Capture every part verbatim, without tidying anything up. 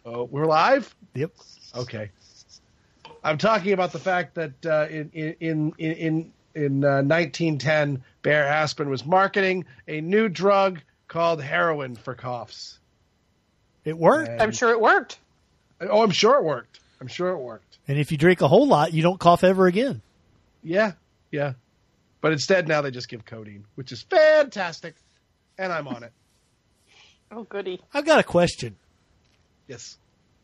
Oh, we're live? Yep. Okay. I'm talking about the fact that uh, in in in in in uh, nineteen ten, Bayer Aspen was marketing a new drug called heroin for coughs. It worked. And, I'm sure it worked. oh, I'm sure it worked. I'm sure it worked. And if you drink a whole lot, you don't cough ever again. Yeah, yeah. But instead, now they just give codeine, which is fantastic, and I'm on it. Oh, goody. I've got a question. Yes.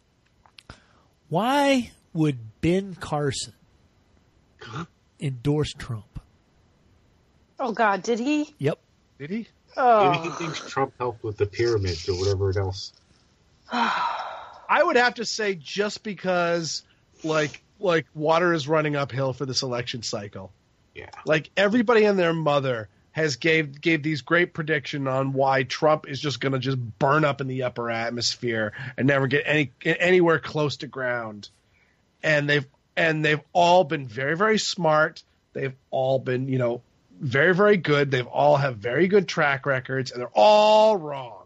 Why would Ben Carson endorse Trump? Oh, God, did he? Yep. Did he? Oh. Maybe he thinks Trump helped with the pyramids or whatever else. I would have to say just because, like, like water is running uphill for this election cycle. Yeah. Like, everybody and their mother has gave gave these great prediction on why Trump is just going to just burn up in the upper atmosphere and never get any anywhere close to ground. And they've and they've all been very, very smart. They've all been, you know, very, very good. They've all have very good track records, and they're all wrong.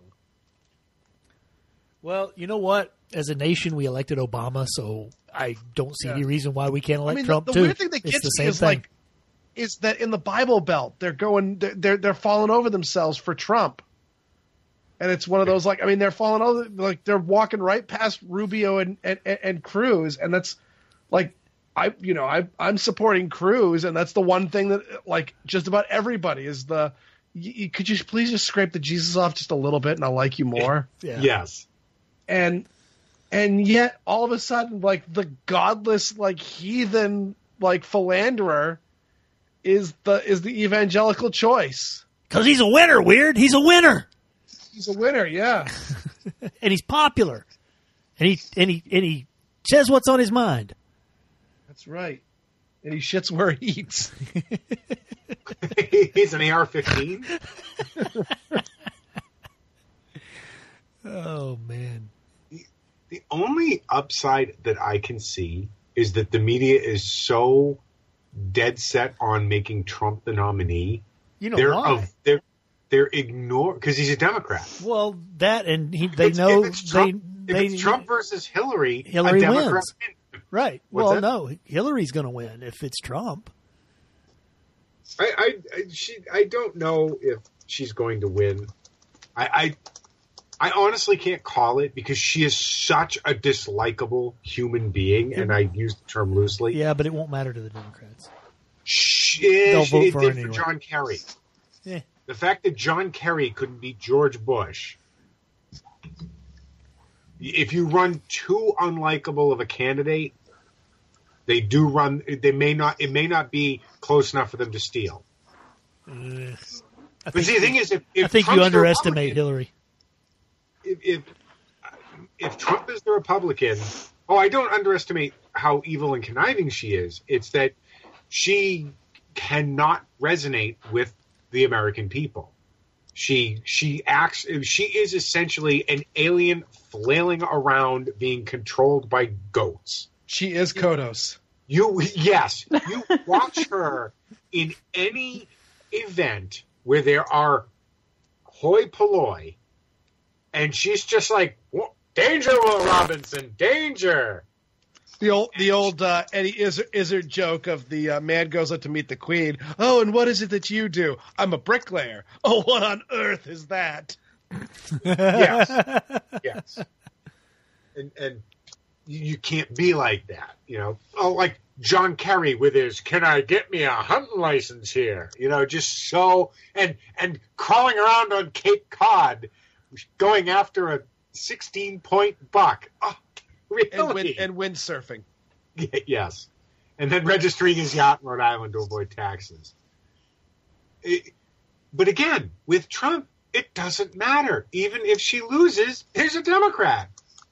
Well, you know what? As a nation, we elected Obama, so I don't see Yeah. any reason why we can't elect I mean, Trump the, the too. weird thing that It's gets the me same is thing. like is that in the Bible Belt they're going they're, they're they're falling over themselves for Trump, and it's one of those like I mean they're falling over like they're walking right past Rubio and and, and Cruz, and that's like I you know I I'm supporting Cruz, and that's the one thing that like just about everybody is the y- y- could you please just scrape the Jesus off just a little bit and I'll like you more. Yeah. Yes. and and yet all of a sudden like the godless like heathen like philanderer is the is the evangelical choice. Because he's a winner, Weird. He's a winner. He's a winner, yeah. And he's popular. And he and he and he says what's on his mind. That's right. And he shits where he eats. He's an A R fifteen. Oh man. The only upside that I can see is that the media is so dead set on making Trump the nominee. You know they're why? of, they're they're ignore because he's a Democrat. Well, that and he, they If it's- know if it's they Trump, they if it's Trump versus Hillary, Hillary a Democrat wins. wins. right. What's Well, that? no, Hillary's going to win if it's Trump. I, I, I, she, I don't know if she's going to win. I, I, I honestly can't call it because she is such a dislikable human being, and I use the term loosely. Yeah, but it won't matter to the Democrats. She, They'll vote it for did her for anyway. John Kerry. Yeah. The fact that John Kerry couldn't beat George Bush. If you run too unlikable of a candidate, they do run. They may not. It may not be close enough for them to steal. Uh, I But think, see, the thing is, if, if I think you Trump's the underestimate Republican- Hillary. If, if if Trump is the Republican, oh, I don't underestimate how evil and conniving she is. It's that she cannot resonate with the American people. She she acts. She is essentially an alien flailing around, being controlled by goats. She is Kodos. You yes, you watch her in any event where there are hoi polloi, and she's just like, danger, Will Robinson, danger. The old the old uh, Eddie Izzard, Izzard joke of the uh, man goes out to meet the queen. Oh, and what is it that you do? I'm a bricklayer. Oh, what on earth is that? Yes, yes, and and you can't be like that, you know. Oh, like John Kerry with his "Can I get me a hunting license here?" You know, just so and and crawling around on Cape Cod, going after a sixteen point buck. Oh, really? And wind, and windsurfing. Yes, and then registering his yacht in Rhode Island to avoid taxes. It, but again, with Trump, it doesn't matter. Even if she loses, there's a Democrat.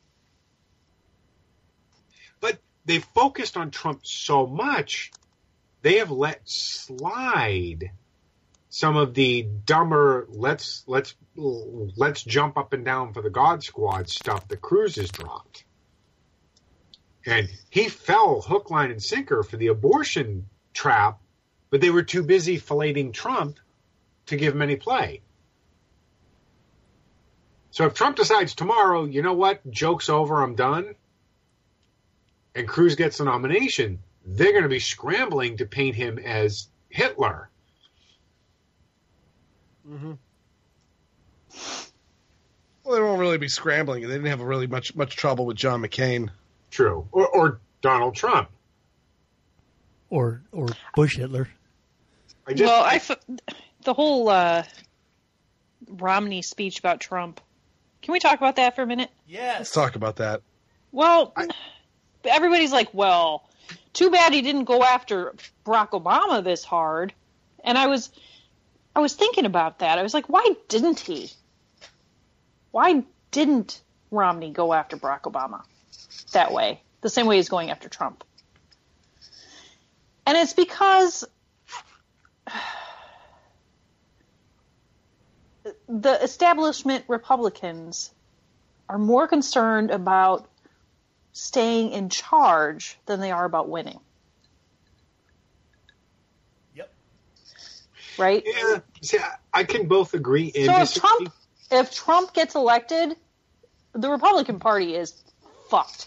But they focused on Trump so much, they have let slide some of the dumber let's let's let's jump up and down for the God Squad stuff that Cruz has dropped. And he fell hook, line, and sinker for the abortion trap, but they were too busy filleting Trump to give him any play. So if Trump decides tomorrow, you know what, joke's over, I'm done, and Cruz gets the nomination, they're going to be scrambling to paint him as Hitler. Mm-hmm. Well, they won't really be scrambling. They didn't have really much much trouble with John McCain. True. Or, or Donald Trump. Or or Bush Hitler. I just, well, I f- the whole uh, Romney speech about Trump. Can we talk about that for a minute? Yes. Let's talk about that. Well, I- everybody's like, well, too bad he didn't go after Barack Obama this hard. And I was I was thinking about that. I was like, why didn't he? Why didn't Romney go after Barack Obama that way? The same way he's going after Trump. And it's because the establishment Republicans are more concerned about staying in charge than they are about winning. Yep. Right? yeah, see, I, I can both agree and So if disagree. Trump if Trump gets elected, the Republican Party is fucked.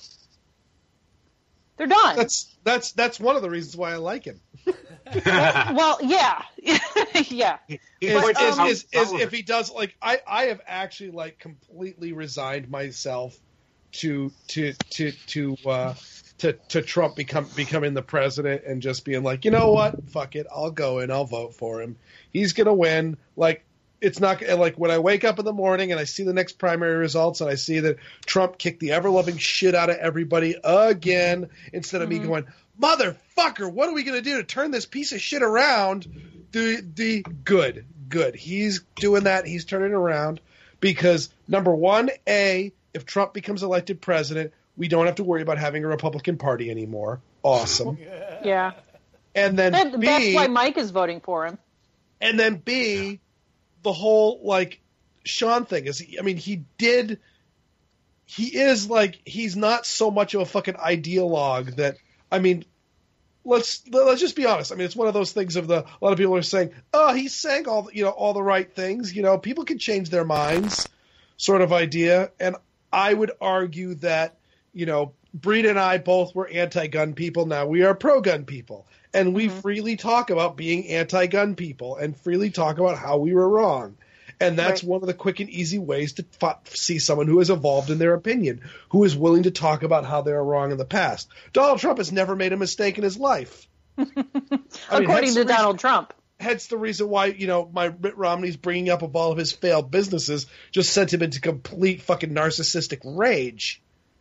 They're done. That's that's that's one of the reasons why I like him. Well, yeah. yeah. He Is, points is, out is, how is if he does like I, I have actually like completely resigned myself to to to to uh to, to Trump become becoming the president and just being like, you know what, fuck it, I'll go and I'll vote for him. He's gonna win. Like it's not like when I wake up in the morning and I see the next primary results and I see that Trump kicked the ever loving shit out of everybody again, instead of Mm-hmm. me going, motherfucker, what are we gonna do to turn this piece of shit around? The the good, good. He's doing that. He's turning it around because number one, A, if Trump becomes elected president, we don't have to worry about having a Republican Party anymore. Awesome. Yeah. And then That, B, that's why Mike is voting for him. and then B, the whole like Sean thing is, I mean, he did, he is like, he's not so much of a fucking ideologue that, I mean, let's let's just be honest. I mean, it's one of those things of the, a lot of people are saying, oh, he's saying all, you know, all the right things. You know, people can change their minds sort of idea. And I would argue that, you know, Breed and I both were anti-gun people. Now we are pro-gun people. And we Mhm. freely talk about being anti-gun people and freely talk about how we were wrong. And that's Right. one of the quick and easy ways to f- see someone who has evolved in their opinion, who is willing to talk about how they were wrong in the past. Donald Trump has never made a mistake in his life. I mean, According hence to the reason- Donald Trump. Hence the reason why, you know, my Mitt Romney's bringing up of all of his failed businesses just sent him into complete fucking narcissistic rage.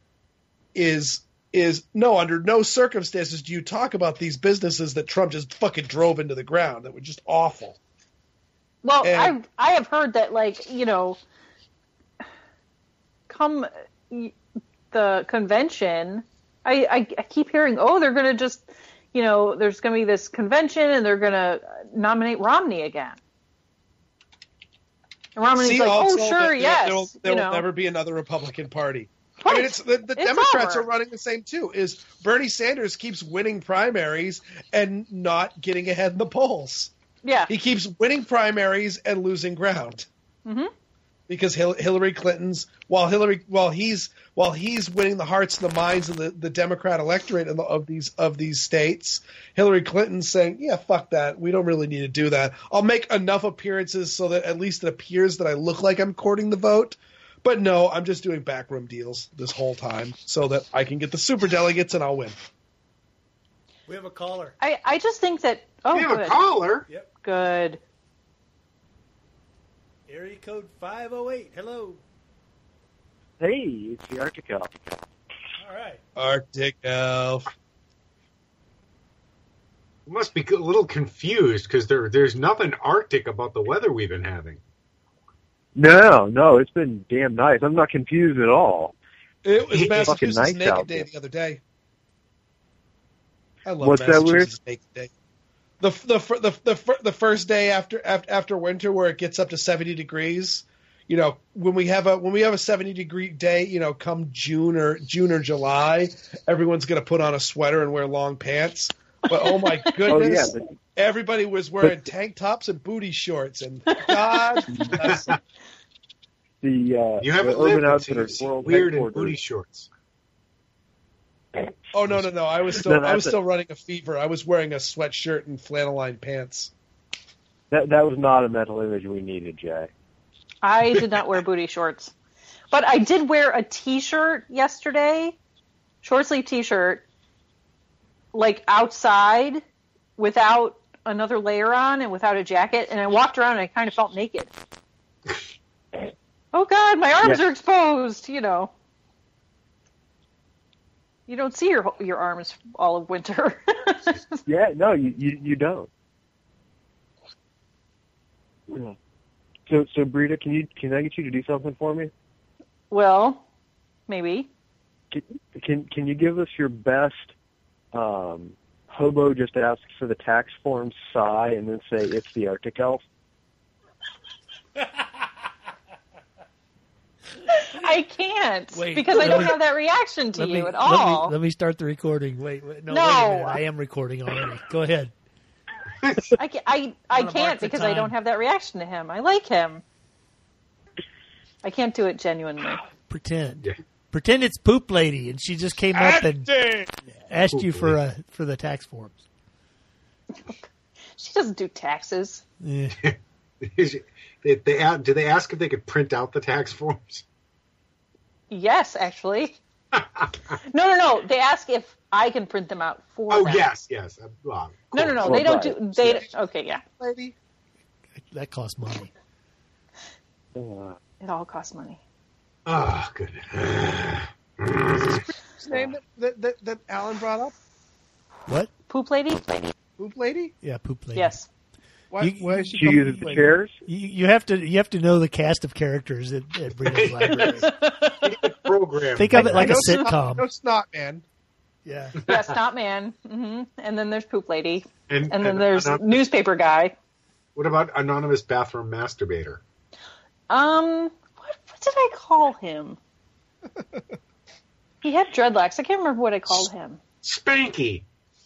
Is is no, under no circumstances do you talk about these businesses that Trump just fucking drove into the ground that were just awful. Well, And- I I have heard that, like, you know, come the convention, I, I, I keep hearing, oh, they're going to just, you know, there's going to be this convention and they're going to nominate Romney again. And Romney's See, like, also, oh, sure, that there- yes. There will, there you will know. never be another Republican Party. I Right. mean, it's the, the It's Democrats over. are running the same too. Is Bernie Sanders keeps winning primaries and not getting ahead in the polls. Yeah. He keeps winning primaries and losing ground. Mhm. Because Hil- Hillary Clinton's while Hillary while he's while he's winning the hearts and the minds of the, the Democrat electorate of, the, of these of these states, Hillary Clinton's saying, "Yeah, fuck that. We don't really need to do that. I'll make enough appearances so that at least it appears that I look like I'm courting the vote." But no, I'm just doing backroom deals this whole time so that I can get the super delegates and I'll win. We have a caller. I, I just think that, oh, we have a good. caller. Yep. Good. Area code five oh eight. Hello. Hey, it's the Arctic Elf. All right. Arctic Elf. We must be a little confused because there, there's nothing Arctic about the weather we've been having. No, no, it's been damn nice. I'm not confused at all. It was It's Massachusetts fucking nice Naked out Day there. the other day. I love What's that Massachusetts Naked Day. The the fir- the the fir- the first day after after after winter where it gets up to seventy degrees, you know, when we have a when we have a seventy degree day, you know, come June or June or July, everyone's going to put on a sweater and wear long pants. But oh my Oh, yeah. goodness, But, everybody was wearing but- tank tops and booty shorts, and God bless them. the uh, You the haven't Urban lived until Outfitters you've seen World weird and Headquarters. booty shorts. Oh no no no! I was still No, I was that's still running a fever. I was wearing a sweatshirt and flannel lined pants. That that was not a mental image we needed, Jay. I did not wear booty shorts. But I did wear a t-shirt yesterday, short sleeve t-shirt, like outside without another layer on and without a jacket, and I walked around and I kind of felt naked. Oh God, my arms Yeah. are exposed, you know. You don't see your your arms all of winter. Yeah, no, you you, you don't. Yeah. So so Brita, can you can I get you to do something for me? Well, maybe. Can can, can you give us your best um, hobo just asks for the tax form sigh and then say it's the Arctic Elf? I can't Wait, because I let don't me- have that reaction to Let you me, at let all. me let me start the recording. Wait, wait no, No. wait a minute. I am recording already. Go ahead. I can't, I, I Wanna mark can't the because I time. don't have that reaction to him. I like him. I can't do it genuinely. Pretend. Yeah. Pretend it's Poop Lady, and she just came up and Acting! asked Poop you for Lady. uh, for the tax forms. She doesn't do taxes. Yeah. Is it- they, they, a- do they ask if they could print out the tax forms? Yes, actually. no, no, no. They ask if I can print them out for Oh, them. yes, yes. Uh, well, of No, no, no. course. They don't Well, do. right. They okay, yeah. Lady, That costs money. Uh, It all costs money. Oh, goodness. what's the name that, that, that, that Alan brought up? What? Poop lady. Poop Lady? Yeah, Poop Lady. Yes. Why, You- why is she she called uses Poop the Lady? chairs. You, you have to you have to know the cast of characters at, at Brita's Library. Program. Think of it I like a know Snot- sitcom. No Snot Man. Yeah. Yes, not man. hmm And then there's poop lady, And, and then and there's anon- newspaper guy. what about anonymous bathroom masturbator? Um, what, what did I call him? He had dreadlocks. I can't remember what I called him. Spanky.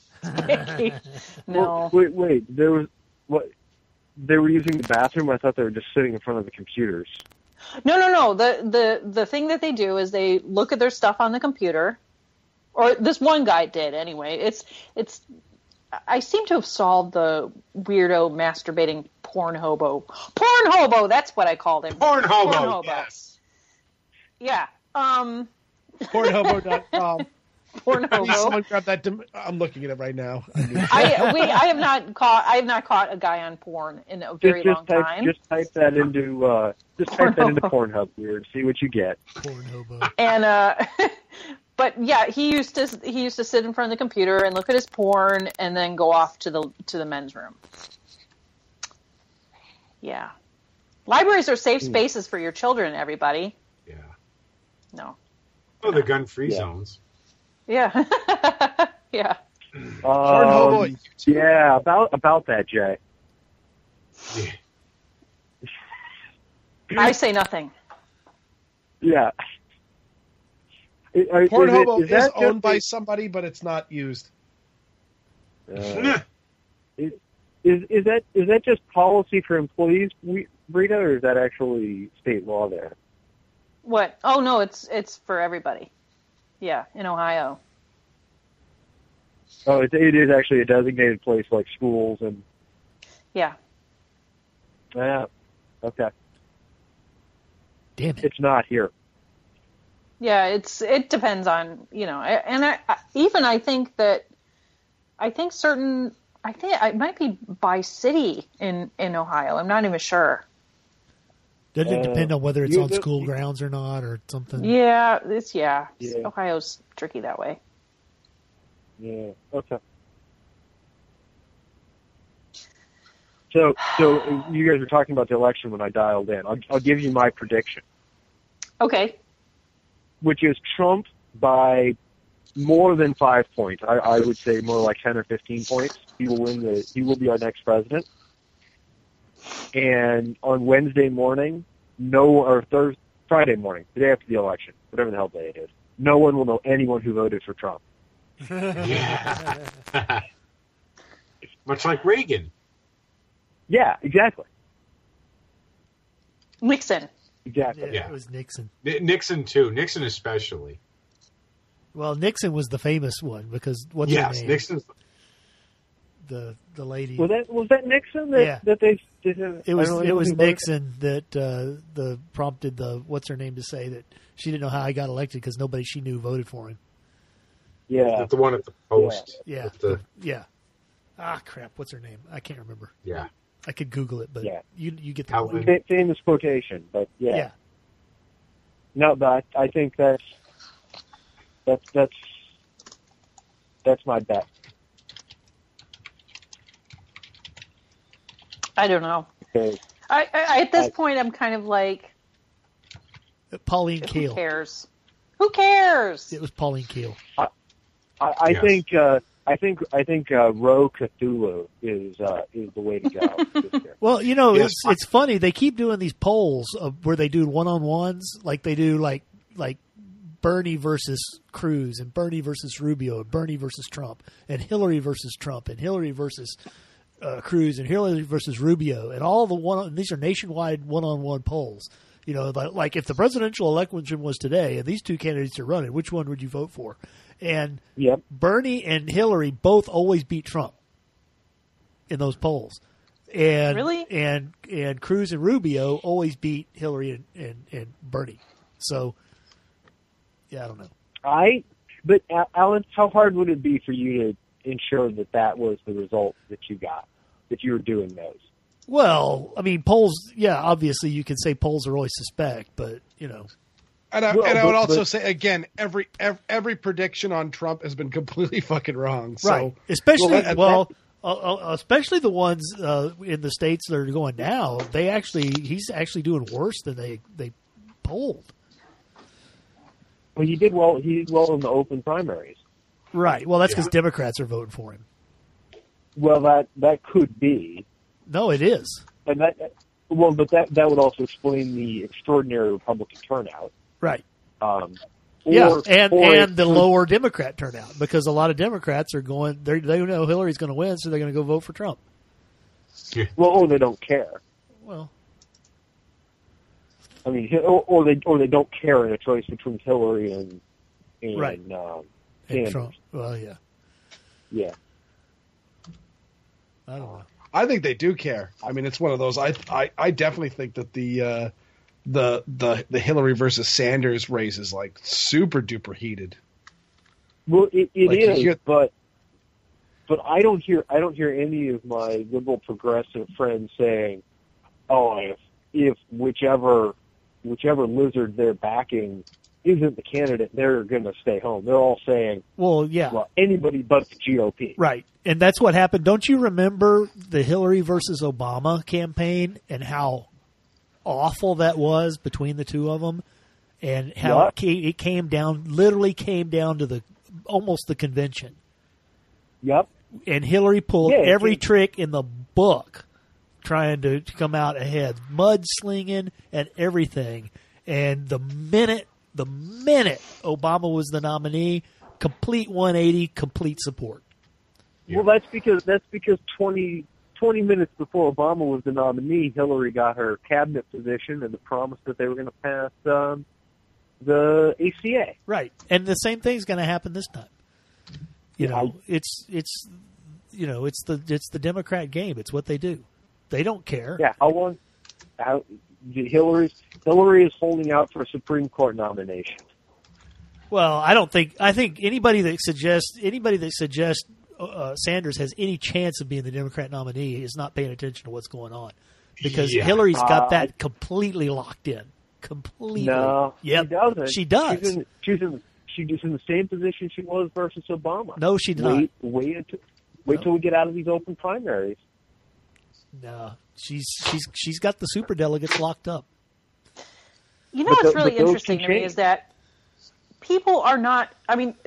No. Wait, wait. There was what? They were using the bathroom. I thought they were just sitting in front of the computers. No, no, no. The the the thing that they do is they look at their stuff on the computer, or this one guy did anyway. It's it's. I seem to have solved the weirdo masturbating porn hobo. Porn hobo. That's what I called him. Porn hobo. Porn hobo. Yes. Yeah. Um. Pornhobo dot com. Porn Please, hobo. someone grab that. Dim- I'm looking at it right now. I we I have not caught I have not caught a guy on porn in a very just, long just type, time. Just type that into uh, just type that into Pornhub. Pornhub here and see what you get. Porn hobo. And uh but yeah, he used to he used to sit in front of the computer and look at his porn and then go off to the to the men's room. Yeah. Libraries are safe spaces for your children, everybody. Yeah. No. Oh, the gun-free Yeah. zones. Yeah. yeah. Pornhobo Um, at YouTube. yeah, about about that, Jay. Yeah. I say nothing. Yeah. Is- are- is it- Pornhobo is is, that owned just by a- somebody, but it's not used. uh, is, is is that is that just policy for employees, we- Rita, or is that actually state law there? What? Oh no, it's it's for everybody. Yeah, in Ohio. Oh, it, it is actually a designated place like schools and. Yeah. Yeah. Okay. Damn it. It's not here. Yeah, it's it depends on, you know, and I, I even I think that I think certain I think it might be by city in in Ohio. I'm not even sure. Doesn't it Uh, depend on whether it's you- on school grounds or not or something? Yeah, it's yeah. Yeah. Ohio's tricky that way. Yeah. Okay. So, so you guys were talking about the election when I dialed in. I'll, I'll give you my prediction, Okay. which is Trump by more than five points. I, I would say more like ten or fifteen points. He will win the. He will be our next president. And on Wednesday morning, no, or Thursday, Friday morning, the day after the election, whatever the hell day it is, no one will know anyone who voted for Trump. Yeah. Much like Reagan. Yeah, exactly. Nixon. Exactly. Yeah, Yeah. it was Nixon. N- Nixon too. Nixon especially. Well, Nixon was the famous one because what's her Yes, name? Nixon's. The the lady. Was that was that Nixon that Yeah. that they did? uh, It was I don't know it was anything about Nixon that uh, the prompted the what's her name to say that she didn't know how he got elected because nobody she knew voted for him. Yeah. The one at the Post. Yeah, with the- yeah. Ah, crap. What's her name? I can't remember. yeah. I could Google it, but Yeah. you you get the Helen. point. Fa- famous quotation, but yeah. Yeah. No, but I, I think that's that's that's that's my bet. I don't know. Okay. I, I at this I- point, I'm kind of like, Pauline who Kael. cares? Who cares? It was Pauline Kael. I, I Yes. think uh, I think I think uh, Ro Cthulhu is uh, is the way to go this year. Well, you know, Yes. it's it's funny. They keep doing these polls of where they do one on ones, like they do like like Bernie versus Cruz and Bernie versus Rubio, and Bernie versus Trump, and Hillary versus Trump, and Hillary versus uh, Cruz, and Hillary versus Rubio, and all the one. These are nationwide one on one polls. You know, like, like if the presidential election was today and these two candidates are running, which one would you vote for? And Yep. Bernie and Hillary both always beat Trump in those polls. And Really? and and Cruz and Rubio always beat Hillary and, and, and Bernie. So yeah, I don't know. I but uh, Alan, how hard would it be for you to ensure that that was the result that you got, that you were doing those? Well, I mean polls, yeah, obviously you can say polls are always suspect, but you know. And I, Well, and I but- would also but- say again, every, every every prediction on Trump has been completely fucking wrong. So, Right. Especially Well, that- well, uh, uh, especially the ones uh, in the states that are going now. They actually he's actually doing worse than they they polled. Well, he did well. He did well in the open primaries. Right. Well, that's because Yeah. Democrats are voting for him. Well, that that could be, No, it is. and that well, but that that would also explain the extraordinary Republican turnout. Right. Um, Yeah, or- and or and it the could- lower Democrat turnout because a lot of Democrats are going. They they know Hillary's going to win, so they're going to go vote for Trump. Well, or they don't care. Well, I mean, or, or they or they don't care in a choice between Hillary and and Right. um, and Sanders. Trump. Well, yeah. Yeah. I don't know. I think they do care. I mean, it's one of those. I I, I definitely think that the uh, the the the Hillary versus Sanders race is like super duper heated. Well, it, it Like, you is, hear- but but I don't hear I don't hear any of my liberal progressive friends saying, "Oh, if if whichever whichever lizard they're backing isn't the candidate, they're going to stay home." They're all saying, Well, yeah. "Well, anybody but the G O P." Right. And that's what happened. Don't you remember the Hillary versus Obama campaign and how awful that was between the two of them? And how Yeah. it, came, it came down, literally came down to the almost the convention. Yep. And Hillary pulled Yeah, it every came- trick in the book trying to, to come out ahead, mudslinging and everything. And the minute, the minute Obama was the nominee, complete one eighty, complete support. Well, that's because that's because twenty, twenty minutes before Obama was the nominee, Hillary got her cabinet position and the promise that they were going to pass um, the A C A. Right, and the same thing's going to happen this time. You Yeah, know, it's it's you know it's the it's the Democrat game. It's what they do. They don't care. Yeah, how long? How, Hillary Hillary is holding out for a Supreme Court nomination. Well, I don't think I think anybody that suggests anybody that suggests uh, Sanders has any chance of being the Democrat nominee is not paying attention to what's going on because Yeah. Hillary's got Uh, that completely locked in. Completely. No, Yep. she doesn't. She does. She's in, she's in she's in the same position she was versus Obama. No, she did not. Wait, wait until wait No. till we get out of these open primaries. No, she's she's she's got the super delegates locked up. You know But what's tho- really but those interesting can to me change. is that people are not, I mean,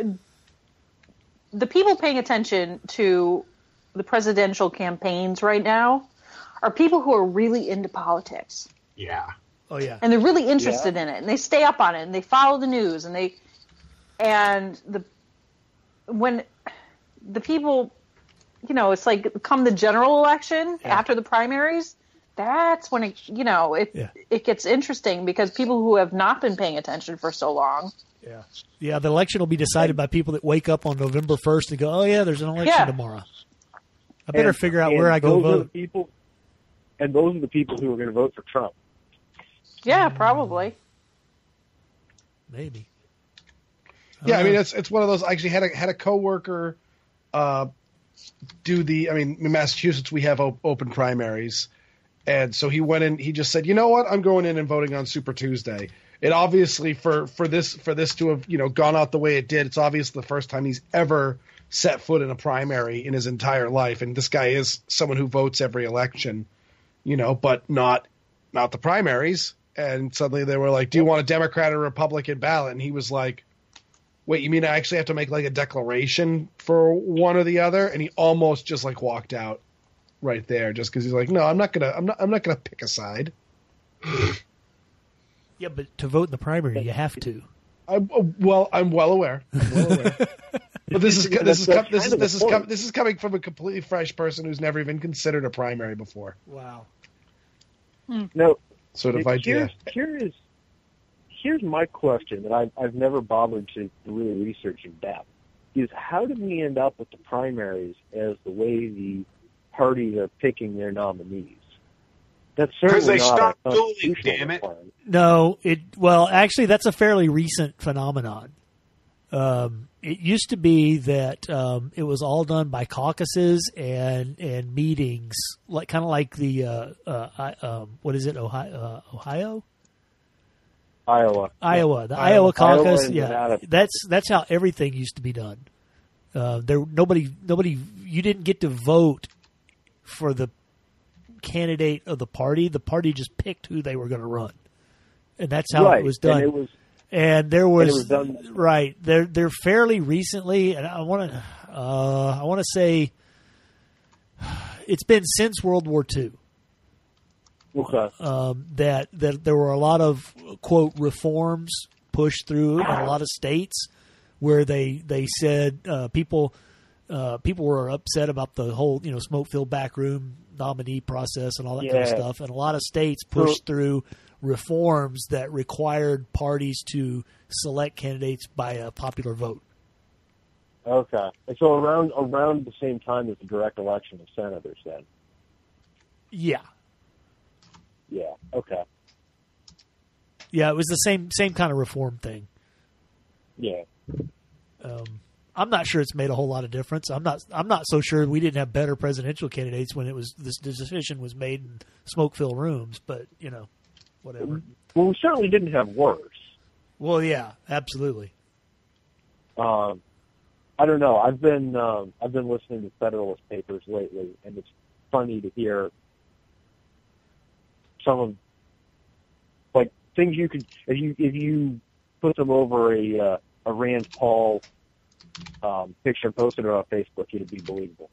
the people paying attention to the presidential campaigns right now are people who are really into politics. Yeah. Oh yeah. And they're really interested in it, and they stay up on it, and they follow the news, and they, and the, when the people, you know, it's like come the general election Yeah. after the primaries, that's when it, you know, it Yeah. it gets interesting because people who have not been paying attention for so long. Yeah. Yeah, the election will be decided by people that wake up on November first and go, oh, yeah, there's an election Yeah. tomorrow. I better And- figure out and where I go those are the vote. people, and those are the people who are going to vote for Trump. Yeah, probably. Maybe. Yeah, I mean Uh, it's it's one of those. I actually had a had a coworker uh, do the. I mean, in Massachusetts we have op- open primaries, and so he went in. He just said, you know what, I'm going in and voting on Super Tuesday. It obviously for for this for this to have you know gone out the way it did. It's obviously the first time he's ever set foot in a primary in his entire life, and this guy is someone who votes every election, you know, but not not the primaries. And suddenly they were like, do you want a Democrat or Republican ballot? And he was like, wait, you mean I actually have to make like a declaration for one or the other? And he almost just like walked out right there just because he's like, no, I'm not gonna, I'm not, I'm not gonna pick a side. Yeah, but to vote in the primary, you have to. I'm uh, well, I'm well aware. I'm well aware. But this is this is That's com- this is kind of this the is com- point. this is coming from a completely fresh person who's never even considered a primary before. Wow. No, Sort of idea. here's, here is here's my question that I've, I've never bothered to really research in depth, is how did we end up with the primaries as the way the parties are picking their nominees? That's Because certainly they not stopped a dueling, constitutional damn it. requirement. No, it well, actually, that's a fairly recent phenomenon. Um, it used to be that um, it was all done by caucuses and and meetings, like kind of like the uh, uh, I, um, what is it, Ohio? Uh, Ohio? Iowa. Iowa, the Iowa. Iowa caucus. Iowa and Yeah, Nevada. that's that's how everything used to be done. Uh, there, nobody, nobody, you didn't get to vote for the candidate of the party. The party just picked who they were going to run, and that's how right. it was done. And it was And there was, it was done- right they're they're fairly recently, and I want to uh, I want to say it's been since World War Two okay. um, that that there were a lot of quote reforms pushed through in a lot of states where they they said uh, people uh, people were upset about the whole you know smoke filled backroom nominee process and all that kind of Yeah. stuff, and a lot of states pushed through reforms that required parties to select candidates by a popular vote. Okay. And so around around the same time as the direct election of senators, then. Yeah, Yeah. Okay. yeah, it was the same same kind of reform thing. Yeah. Um, I'm not sure it's made a whole lot of difference. I'm not. I'm not so sure we didn't have better presidential candidates when it was this decision was made in smoke-filled rooms. But you know, whatever. Well, we certainly didn't have worse. Well, yeah, absolutely. Um, I don't know. I've been um, I've been listening to Federalist Papers lately, and it's funny to hear some of like things you could if you if you put them over a uh, a Rand Paul um, picture and posted it on Facebook, it'd be believable.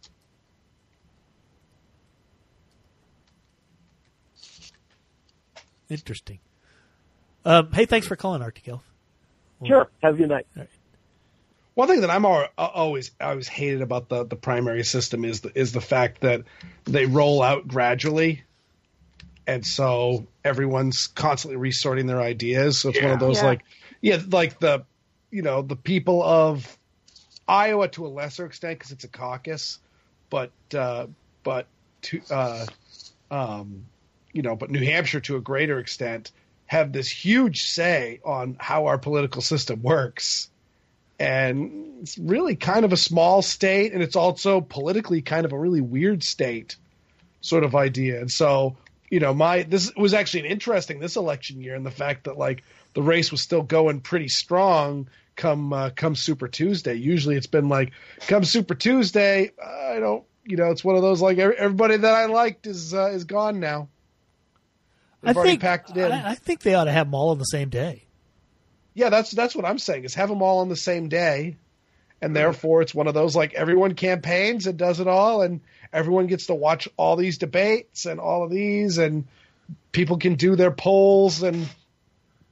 Interesting. Um, hey, thanks for calling, Arctic Elf. Sure. Have a good night. One thing that I'm al- always always hated about the, the primary system is the, is the fact that they roll out gradually, and so everyone's constantly resorting their ideas. So it's one of Yeah. those Yeah. like, yeah, like the, you know, the people of Iowa to a lesser extent because it's a caucus, but uh, but to uh, um, you know, but New Hampshire to a greater extent have this huge say on how our political system works. And it's really kind of a small state, and it's also politically kind of a really weird state sort of idea. And so, you know, my this was actually an interesting this election year, and the fact that like the race was still going pretty strong come uh, come Super Tuesday. Usually, it's been like come Super Tuesday, I don't, you know, it's one of those like every, everybody that I liked is uh, is gone now. They've I already think packed it in. I, I think they ought to have them all on the same day. Yeah, that's that's what I'm saying is have them all on the same day, and therefore it's one of those like everyone campaigns and does it all, and everyone gets to watch all these debates and all of these, and people can do their polls, and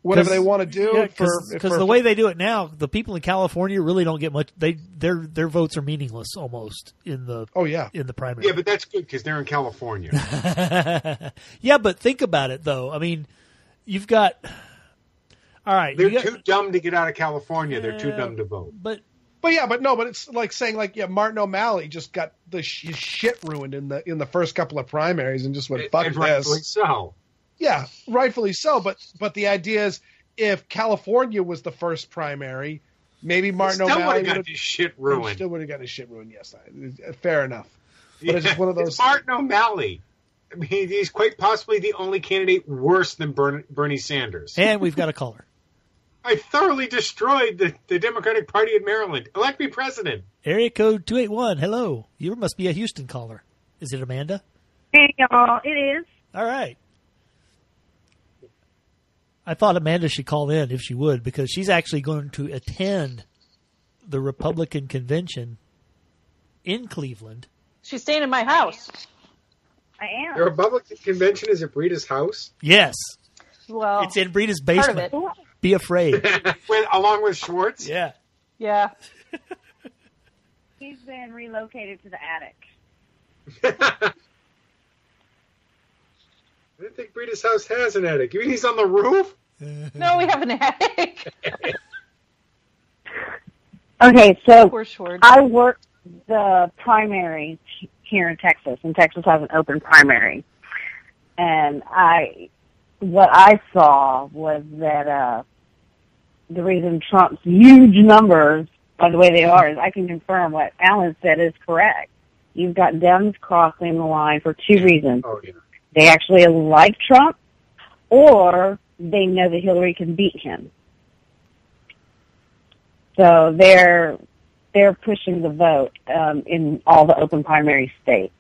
whatever they want to do. Yeah, for because for- the way they do it now, the people in California really don't get much. They their their votes are meaningless almost in the oh yeah, in the primary. Yeah, but that's good because they're in California. Yeah, but think about it though. I mean, you've got all right. They're you got, too dumb to get out of California. They're too Yeah, dumb to vote. But but yeah, but no, but it's like saying like yeah, Martin O'Malley just got the sh- his shit ruined in the in the first couple of primaries and just went fuck and this. rightfully so. Yeah, rightfully so. But but the idea is, if California was the first primary, maybe Martin Still would O'Malley have got would his shit have ruined. still would have got his shit ruined. Yes, I, fair enough. But Yeah, it's just one of those. It's Martin O'Malley. I mean, he's quite possibly the only candidate worse than Bern, Bernie Sanders. and we've got a caller. I thoroughly destroyed the, the Democratic Party in Maryland. Elect me president. Area code two eight one. Hello, you must be a Houston caller. Is it Amanda? Hey, y'all. It is. All right. I thought Amanda should call in if she would, because she's actually going to attend the Republican convention in Cleveland. She's staying in my house. I am. The Republican convention is at Breda's house, Yes, Well, it's in Breda's part of basement. it. Be afraid. with, along with Schwartz. Yeah. Yeah. He's been relocated to the attic. I don't think Breda's house has an attic. You mean he's on the roof? No, we have an attic. Okay, so Poor Schwartz. I work the primary here in Texas, and Texas has an open primary. And I, what I saw was that uh, the reason Trump's huge numbers are the way they are is I can confirm what Alan said is correct. You've got Dems crossing the line for two reasons. Oh, yeah. They actually like Trump, or they know that Hillary can beat him. So they're they're pushing the vote um, in all the open primary states,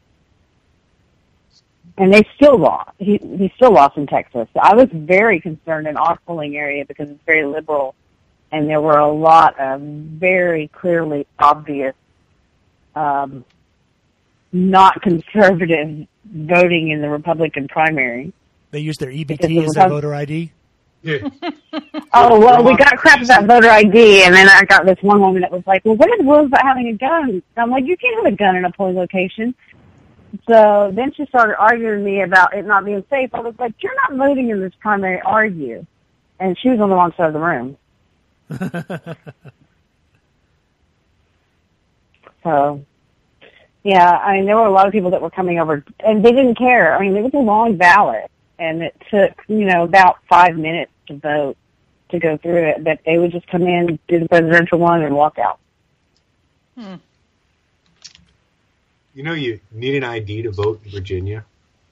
and they still lost. He he still lost in Texas. I was very concerned in our polling area because it's very liberal, and there were a lot of very clearly obvious, um, not conservative voting in the Republican primary. They use their E B Because T the as their Repub- voter I D. Yeah. Oh, well, we got crap about voter I D, and then I got this one woman that was like, well, what are the rules about having a gun? And I'm like, you can't have a gun in a polling location. So then she started arguing with me about it not being safe. I was like, you're not voting in this primary, are you? And she was on the wrong side of the room. So, yeah, I mean, there were a lot of people that were coming over, and they didn't care. I mean, it was a long ballot, and it took, you know, about five minutes to vote, to go through it, but they would just come in, do the presidential one, and walk out. Hmm. You know you need an I D to vote in Virginia?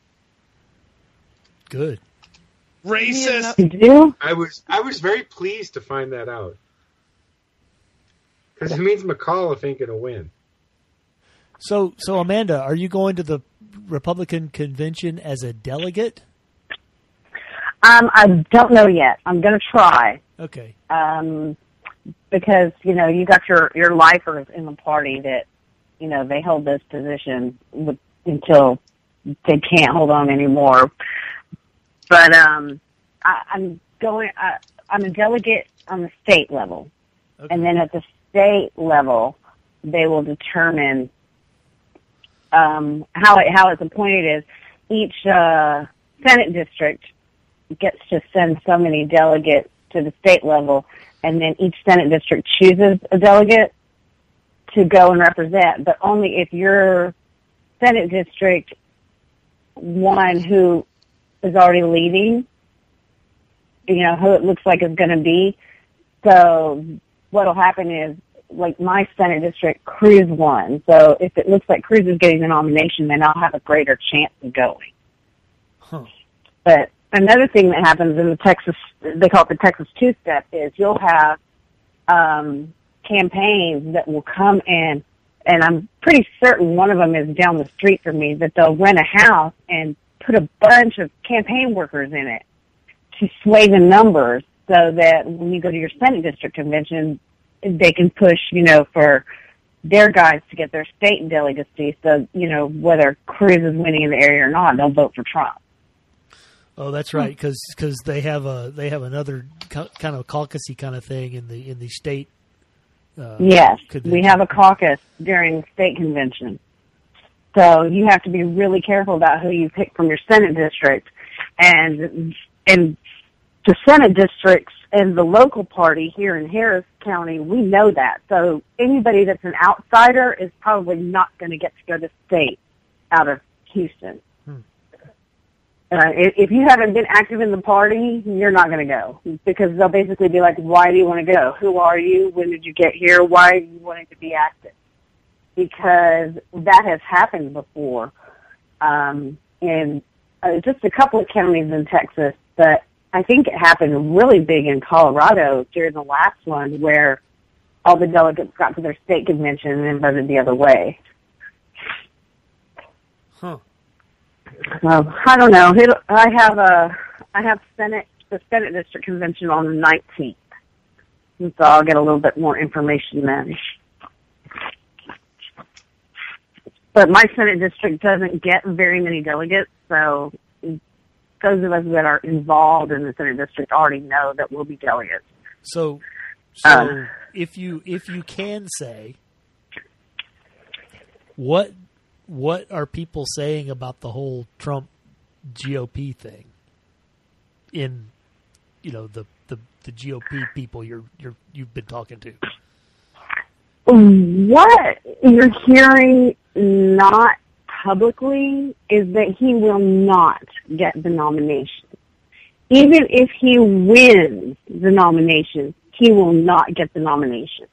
Good. Racist. You do? I was I was very pleased to find that out. Because it means McAuliffe ain't going to win. So, so Amanda, are you going to the Republican convention as a delegate? Um, I don't know yet. I'm going to try. Okay. Um, because, you know, you got your, your lifers in the party that, you know, they hold this position with, until they can't hold on anymore. But um, I, I'm going, I, I'm a delegate on the state level. Okay. And then at the state level, they will determine um, how it, how it's appointed is each uh, Senate district gets to send so many delegates to the state level, and then each Senate district chooses a delegate to go and represent, but only if your Senate district one who is already leading, you know, who it looks like is going to be. So what will happen is, like my Senate district, Cruz won. So if it looks like Cruz is getting the nomination, then I'll have a greater chance of going. Huh. But another thing that happens in the Texas, they call it the Texas two-step, is you'll have um, campaigns that will come in, and I'm pretty certain one of them is down the street from me, that they'll rent a house and put a bunch of campaign workers in it to sway the numbers so that when you go to your Senate district convention, they can push, you know, for their guys to get their state delegacy. So, you know, whether Cruz is winning in the area or not, they'll vote for Trump. Oh, that's right, because they have a they have another co- kind of caucusy kind of thing in the in the state. Uh, yes, convention. We have a caucus during state convention, so you have to be really careful about who you pick from your Senate district, and and the Senate districts and the local party here in Harris County, we know that. So anybody that's an outsider is probably not going to get to go to state out of Houston. Hmm. Uh, if, if you haven't been active in the party, you're not going to go, because they'll basically be like, why do you want to go? Who are you? When did you get here? Why are you wanting to be active? Because that has happened before um, in uh, just a couple of counties in Texas, but I think it happened really big in Colorado during the last one, where all the delegates got to their state convention and then voted the other way. Huh. Um, I don't know. It, I have a I have Senate the Senate district convention on the nineteenth, and so I'll get a little bit more information then. But my Senate district doesn't get very many delegates, so those of us that are involved in the Senate district already know that we'll be delegates. So, so um, if you if you can say, what what are people saying about the whole Trump G O P thing? In, you know, the, the, the G O P people you're you're you've been talking to. What you're hearing not publicly is that he will not get the nomination. Even if he wins the nomination, he will not get the nomination.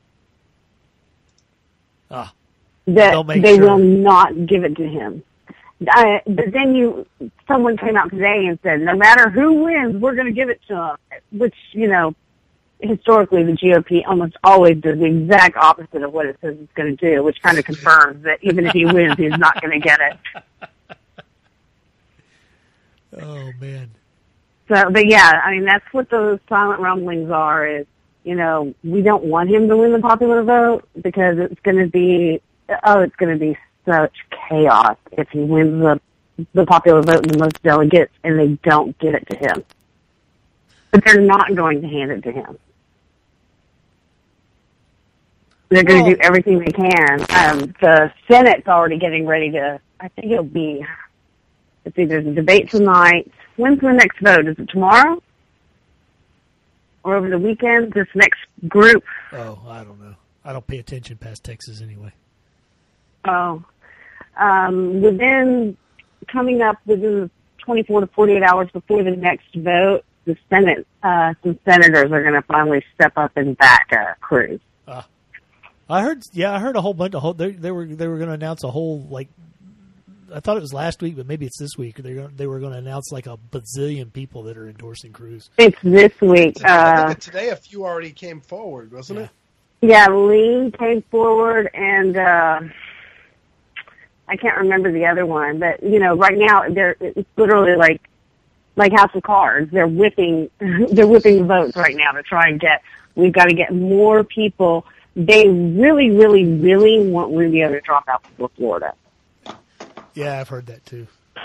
Ah, that they sure. will not give it to him. I, but then you, someone came out today and said, no matter who wins, we're going to give it to him. Which, you know, historically the G O P almost always does the exact opposite of what it says it's going to do, which kind of confirms that even if he wins, he's not going to get it. Oh, man. So, but yeah, I mean, that's what those silent rumblings are, is, you know, we don't want him to win the popular vote because it's going to be, oh, it's going to be such chaos if he wins the, the popular vote and the most delegates and they don't give it to him. But they're not going to hand it to him. They're going to do everything they can. Um, the Senate's already getting ready to, I think it'll be, let's see, there's a debate tonight. When's the next vote? Is it tomorrow? Or over the weekend? This next group? Oh, I don't know. I don't pay attention past Texas anyway. Oh. Um, within, coming up within twenty-four to forty-eight hours before the next vote, the Senate, uh, some senators are going to finally step up and back uh, Cruz. Uh, I heard, yeah, I heard a whole bunch of whole. They, they were they were going to announce a whole, like, I thought it was last week, but maybe it's this week. They they were going to announce like a bazillion people that are endorsing Cruz. It's this week. Today, uh, today a few already came forward, wasn't yeah. it? Yeah, Lee came forward, and uh, I can't remember the other one. But you know, right now they're it's literally like like House of Cards. They're whipping they're whipping votes right now to try and get. We've got to get more people. They really, really, really want Rubio to drop out for Florida. Yeah, I've heard that too.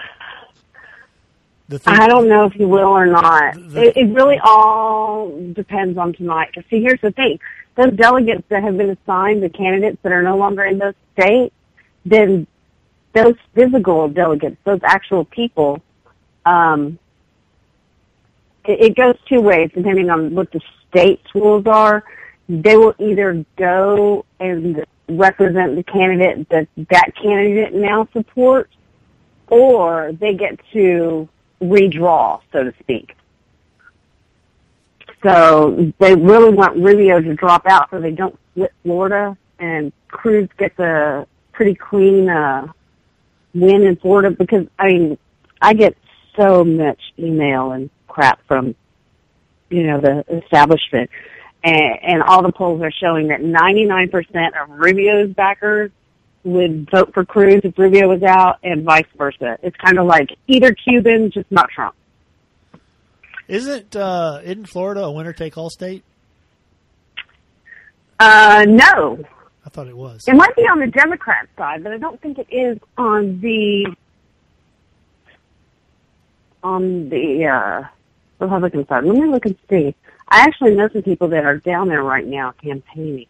The thing, I don't know if he will or not. The, it, it really all depends on tonight. Because see, here's the thing: those delegates that have been assigned to candidates that are no longer in those states, then those physical delegates, those actual people, um, it, it goes two ways depending on what the state's rules are. They will either go and represent the candidate that that candidate now supports, or they get to redraw, so to speak. So they really want Rubio to drop out so they don't split Florida, and Cruz gets a pretty clean uh, win in Florida, because, I mean, I get so much email and crap from, you know, the establishment. And, and all the polls are showing that ninety-nine percent of Rubio's backers would vote for Cruz if Rubio was out, and vice versa. It's kind of like either Cuban, just not Trump. Isn't uh, isn't Florida a winner-take-all state? Uh, no. I thought it was. It might be on the Democrat side, but I don't think it is on the on the uh, Republican side. Let me look and see. I actually know some people that are down there right now campaigning.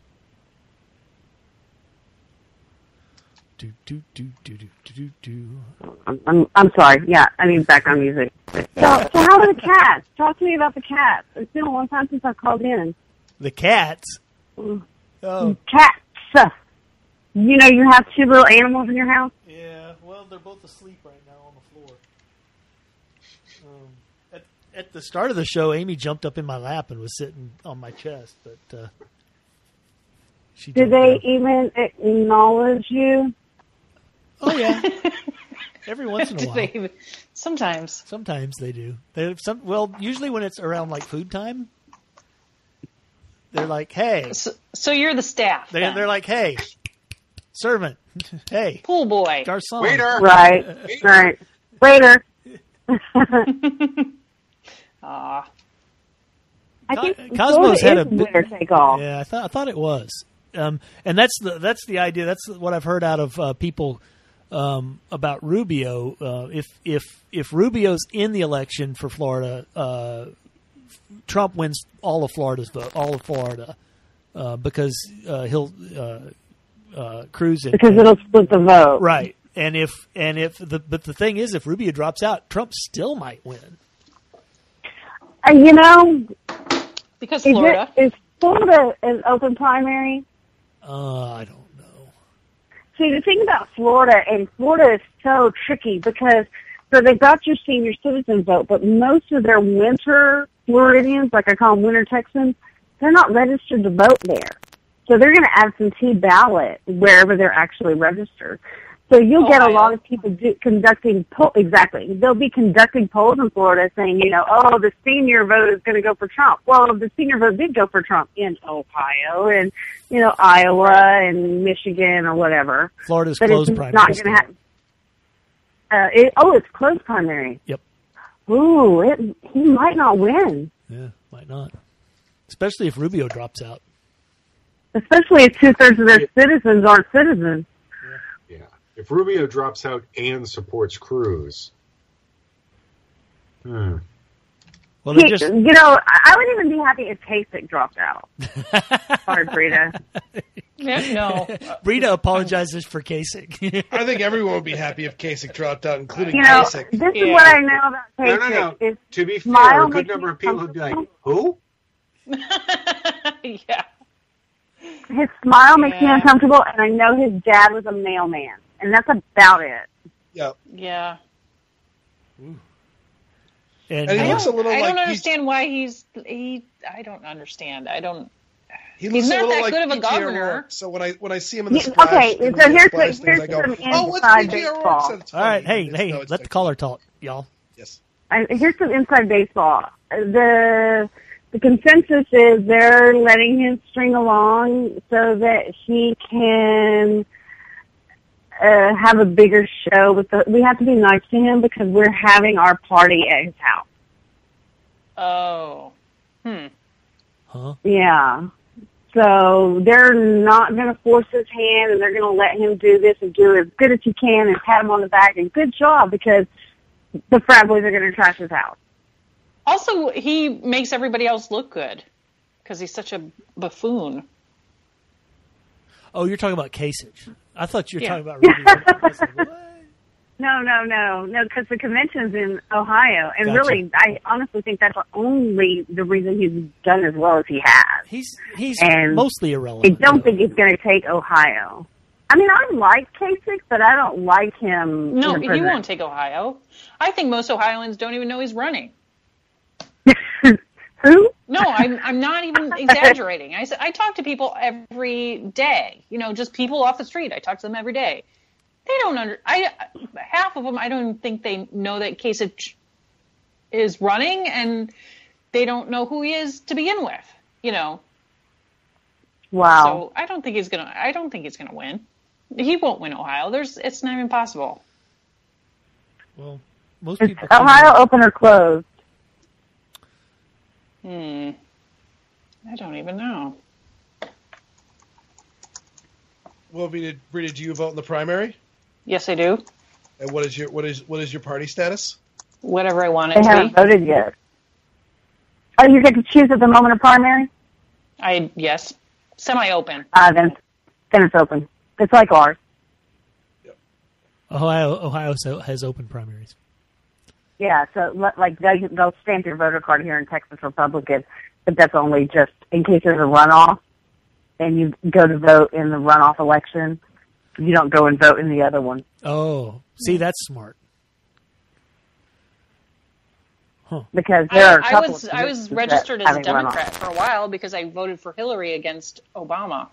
Do do do do do do do. I'm, I'm I'm sorry. Yeah, I mean background music. So, so how are the cats? Talk to me about the cats. It's been a long time since I called in. The cats. Oh. Cats. You know, you have two little animals in your house. Yeah. Well, they're both asleep right now on the floor. Um, at, at the start of the show, Amy jumped up in my lap and was sitting on my chest, but uh, she Did jumped they down. even acknowledge you? Oh yeah. Every once in a Do while. they even- Sometimes. Sometimes they do. They some well, usually when it's around like food time, they're like, "Hey." So, so you're the staff. They then. they're like, "Hey, servant. Hey, pool boy. garçon." Waiter. Right, right. Waiter. Aw. I Co- think Cosmos Florida had a is bit- winner take all. Yeah, I thought I thought it was, um, and that's the that's the idea. That's what I've heard out of uh, people um, about Rubio. Uh, if if if Rubio's in the election for Florida, uh, Trump wins all of Florida's vote, all of Florida, uh, because uh, he'll uh, uh, cruise it Because it'll split the vote. right. And if and if the but the thing is, if Rubio drops out, Trump still might win. And you know, Because is, Florida. it, is Florida an open primary? Uh, I don't know. See, the thing about Florida, and Florida is so tricky because, so they've got your senior citizen vote, but most of their winter Floridians, like I call them winter Texans, they're not registered to vote there. So they're going to absentee ballot wherever they're actually registered. So you'll get a Ohio. lot of people do, conducting poll, exactly. They'll be conducting polls in Florida saying, you know, oh, the senior vote is going to go for Trump. Well, the senior vote did go for Trump in Ohio and, you know, Iowa and Michigan or whatever. Florida's But closed it's primary. not going to have. Uh, it, oh, it's closed primary. Yep. Ooh, it, he might not win, Yeah, might not. Especially if Rubio drops out. especially if two thirds of their citizens aren't citizens. Yeah. If Rubio drops out and supports Cruz. Hmm. Well, they He- just You know, I I would even be happy if Kasich dropped out. Sorry, Brita. Yeah, no. Brita apologizes for Kasich. I think everyone would be happy if Kasich dropped out, including You know, Kasich. this is Yeah. what I know about No, Kasich. no, no. Is To be fair, smile a good makes number me of people would be like, comfortable. who? Yeah. His smile makes me Yeah. uncomfortable, and I know his dad was a mailman, and that's about it. Yeah. Yeah. and And he I looks a don't, little I like don't he's- understand why he's he. I don't understand. I don't. He He's looks a not little that like good of a P J governor. O'Rourke. So when I when I see him in the Yeah, splash, okay, in so the here's splash the- things, here's I go, some oh, what's inside P J O'Rourke? baseball. said? It's all right, funny. hey, It's- hey, no, it's let the like- caller talk, y'all. Yes. I, here's some inside baseball. The the consensus is they're letting him string along so that he can uh, have a bigger show. With the, we have to be nice to him because we're having our party at his house. Oh. Hmm. Huh? Yeah. So they're not going to force his hand, and they're going to let him do this and do as good as he can and pat him on the back and good job because the frat boys are going to trash his house. Also, he makes everybody else look good because he's such a buffoon. Oh, you're talking about Kasich. I thought you were Yeah. talking about Rubio. I was like, what? No, no, no, no, because the convention's in Ohio, and Gotcha. really, I honestly think that's only the reason he's done as well as he has. He's he's And mostly I irrelevant. don't think he's going to take Ohio. I mean, I like Kasich, but I don't like him. No, in the he president. won't take Ohio. I think most Ohioans don't even know he's running. Who? No, I'm I'm not even exaggerating. I s- I talk to people every day. You know, just people off the street. I talk to them every day. They don't under. I half of them. I don't even think they know that Kasich is running, and they don't know who he is to begin with. You know, Wow. so I don't think he's gonna. I don't think he's gonna win. He won't win Ohio. There's. It's not even possible. Well, most Is people. Ohio open or closed? Hmm. I don't even know. Well, Brita, Brita, do you vote in the primary? Yes, I do. And what is your what is what is your party status? whatever I want it They to haven't be. voted yet. Oh, you get to choose at the moment of primary? I yes, semi-open. Uh, then, then it's open. It's like ours. Ohio, Ohio so- has open primaries. Yeah, so li- like they, they'll stamp your voter card here in Texas Republican, but that's only just in case there's a runoff and you go to vote in the runoff election. You don't go and vote in the other one. Oh, see, that's smart. Because there are a I, I couple was of I was positions that registered as a haven't run Democrat off. for a while because I voted for Hillary against Obama.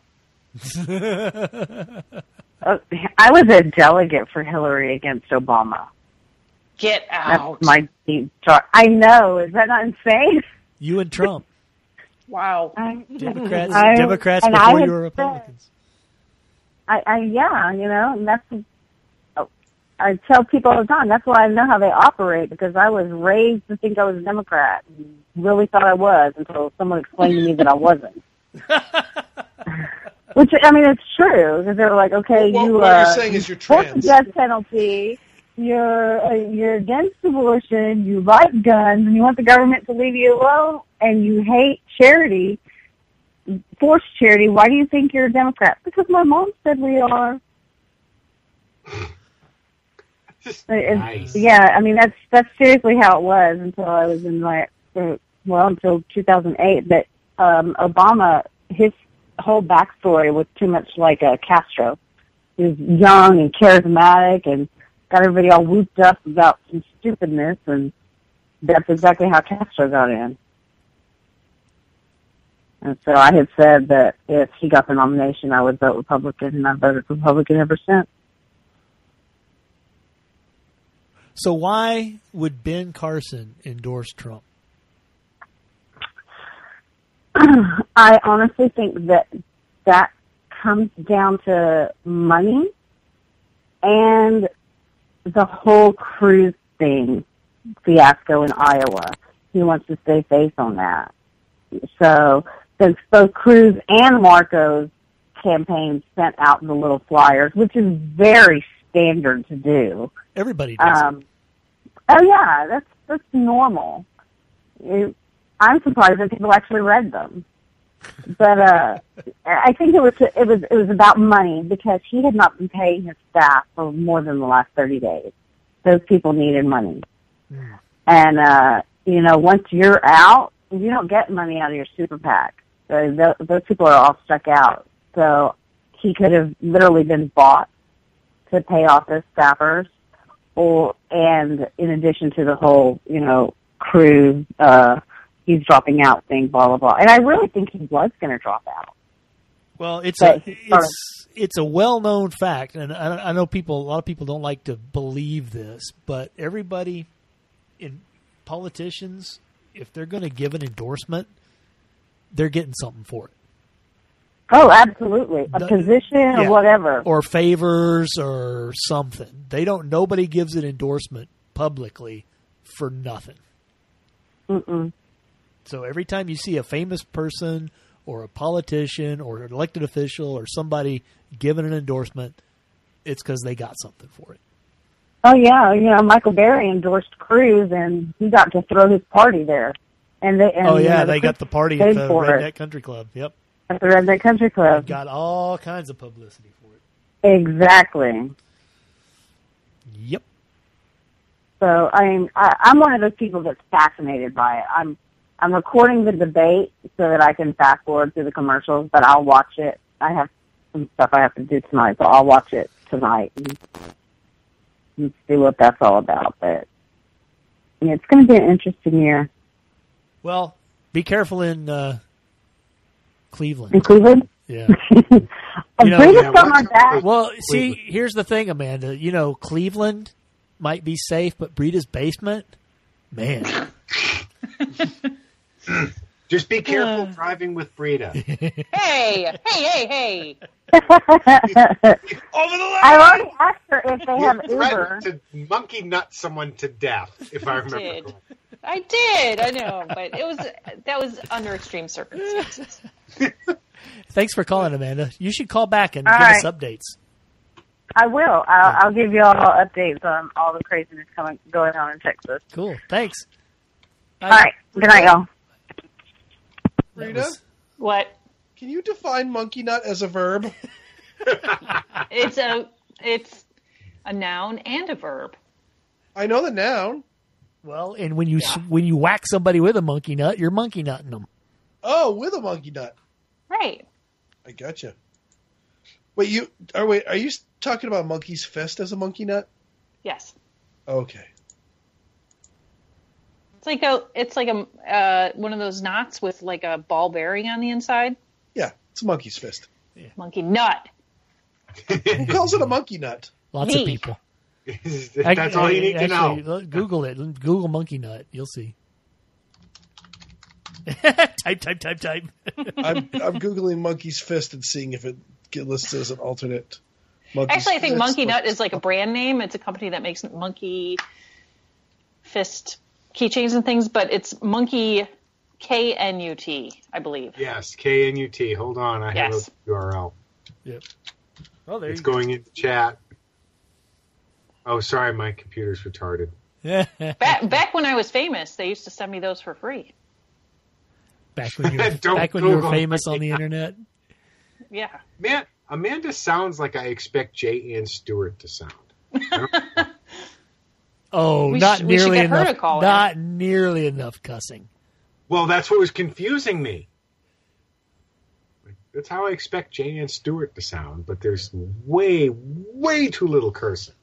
Uh, I was a delegate for Hillary against Obama. Get That's out! my deep chart. I know. Is that not insane? You and Trump, Wow. Democrats, I- Democrats and I before had you were said- Republicans. I, I yeah, you know, and that's. oh, I tell people all the time. That's why I know how they operate because I was raised to think I was a Democrat. And really thought I was until someone explained to me that I wasn't. Which I mean, it's true because they were like, okay, Well, you what uh, you're saying is you're support the trans. death penalty. You're uh, you're against abortion. You like guns, and you want the government to leave you alone. And you hate charity, forced charity. Why do you think you're a Democrat? Because my mom said we are. It's, Nice. Yeah, I mean that's that's seriously how it was until I was in my uh, well until two thousand eight. But um, Obama, his whole backstory was too much like uh, Castro. He was young and charismatic and got everybody all whooped up about some stupidness, and that's exactly how Castro got in. And so I had said that if he got the nomination, I would vote Republican, and I've voted Republican ever since. So why would Ben Carson endorse Trump? I honestly think that that comes down to money and the whole Cruz thing fiasco in Iowa. He wants to stay face on that. So since both Cruz and Marco's campaigns sent out the little flyers, which is very standard to do. Everybody does. Um, oh yeah, that's that's normal. It, I'm surprised that people actually read them. But uh, I think it was it was it was about money because he had not been paying his staff for more than the last thirty days. Those people needed money, Mm. and uh, you know once you're out, you don't get money out of your super PAC. So th- those people are all stuck out. So he could have literally been bought to pay off his staffers, or and in addition to the whole you know Cruz. Uh, he's dropping out thing, blah, blah, blah. And I really think he was going to drop out. Well, it's But a he started- it's it's a well known fact, and I, I know people. A lot of people don't like to believe this, but everybody in politicians, if they're going to give an endorsement, they're getting something for it, Oh, absolutely. A The- position yeah. or whatever. or favors or something. They don't. Nobody gives an endorsement publicly for nothing. Mm-mm. So every time you see a famous person or a politician or an elected official or somebody giving an endorsement, it's because they got something for it. Oh, yeah. You know, Michael Berry endorsed Cruz, and he got to throw his party there. And they, and, oh, you yeah, know, the they got the Cruz party at paid the for Redneck it Country Club. Yep. at the Redneck Country Club. Got all kinds of publicity for it. Exactly. Yep. So I mean, I, I'm one of those people that's fascinated by it. I'm I'm recording the debate so that I can fast forward through the commercials, but I'll watch it. I have some stuff I have to do tonight, so I'll watch it tonight and, and see what that's all about. But yeah, it's going to be an interesting year Well, be careful in uh, Cleveland. in Cleveland. Yeah. And You know, bring yeah, us some what's like that. Well, see, here's the thing, Amanda. You know, Cleveland might be safe, but Breda's basement, man. Just be careful driving with Breda. Hey, hey, hey, hey. Over the I already asked her if they have You Uber. threatened to monkey nut someone to death, if I remember did. correctly. I did, I know, but it was that was under extreme circumstances. Thanks for calling, Amanda. You should call back and All give us right. updates. I will. I'll, I'll give you all updates on all the craziness coming going on in Texas. Cool. Thanks. All right. Good night, y'all. Rita, was- What? can you define monkey nut as a verb? It's a it's a noun and a verb. I know the noun. Well, and when you Yeah. when you whack somebody with a monkey nut, you're monkey nutting them. Oh, with a monkey nut. Right. I gotcha. Wait, you are wait, are you talking about monkey's fist as a monkey nut? Yes. Okay. It's like a it's like a uh, one of those knots with like a ball bearing on the inside. Yeah, it's a monkey's fist. Monkey nut. Who calls it a monkey nut? Lots Me. of people. That's all you need to know. Actually, look, Google it. Google monkey nut. You'll see. type, type, type, type. I'm I'm googling monkey's fist and seeing if it get listed as an alternate. Monkey's Actually, I think fist. Monkey Nut is like a brand name. It's a company that makes monkey fist keychains and things, but it's Monkey K N U T, I believe. Yes, K N U T. Hold on, I Yes. have a U R L. Yep. Oh, there It's you go. going into chat. Oh, sorry, my computer's retarded. Back, back when I was famous, they used to send me those for free. Back when you were, Don't back when you were Google famous on monkey the nut. internet. Yeah. Man, Amanda sounds like I expect J. Ann Stewart to sound. I don't- Oh, We not should- we should nearly get her enough. to call in. Not nearly enough cussing. well, that's what was confusing me. That's how I expect J. Ann Stewart to sound, but there's way, way too little cursing.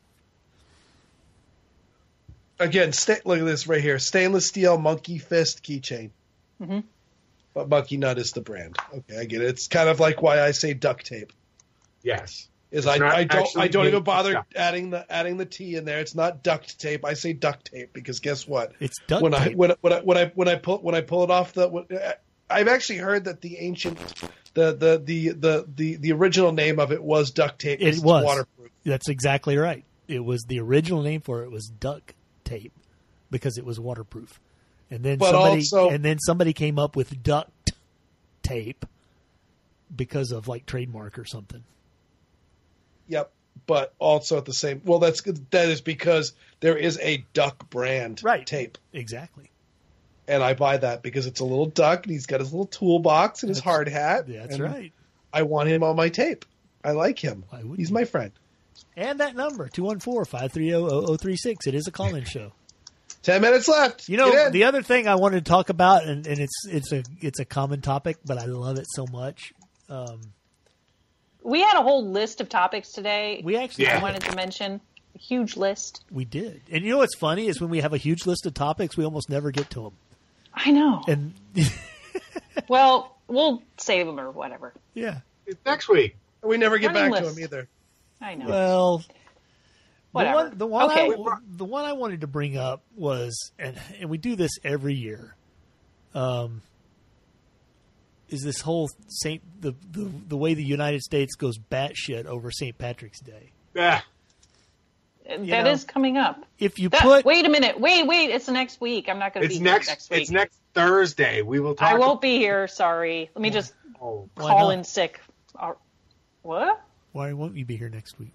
Again, sta- look at this right here. Stainless steel monkey fist keychain. Mhm. But Monkey Nut is the brand. Okay, I get it. It's kind of like why I say duct tape. Yes. Is It's I, not I don't actually I don't even made bother duct. adding the adding the T in there. It's not duct tape. I say duct tape because guess what? It's duct when I tape. when, I- when I when I when I pull when I pull it off the when, I've actually heard that the ancient the the the the the, the original name of it was duct tape. 'cause It it's was. waterproof. That's exactly right. It was the original name for it was duct tape because it was waterproof. And then But somebody also- and then somebody came up with duct tape because of like trademark or something. Yep. But also at the same well that's that is because there is a duck brand Right. tape. Exactly. And I buy that because it's a little duck and he's got his little toolbox and his hard hat. That's and right. I want him on my tape. I like him. Why wouldn't He's you? my friend. And that number, two one four, five three zero, zero zero three six. It is a call-in show. Ten minutes left. You Get know, in. the other thing I wanted to talk about, and, and it's it's a it's a common topic, but I love it so much. Um, We had a whole list of topics today. we actually Yeah. I wanted to mention a huge list. we did, and you know what's funny is when we have a huge list of topics, we almost never get to them. I know. And Well, we'll save them or whatever. yeah, It's next week. we never get back Running to list. him either. I know. well, the Whatever. one the one Okay. I, the one I wanted to bring up was, and and we do this every year. Um, is this whole Saint the, the the way the United States goes batshit over Saint Patrick's Day? Ah, That is know, coming up. If you That- put wait a minute. Wait, wait. It's next week. I'm not going to be it's here next. next week. It's next Thursday. We will talk. I won't be here. Sorry. Let me just Oh, Why call not? in sick. Uh, What? why won't you be here next week?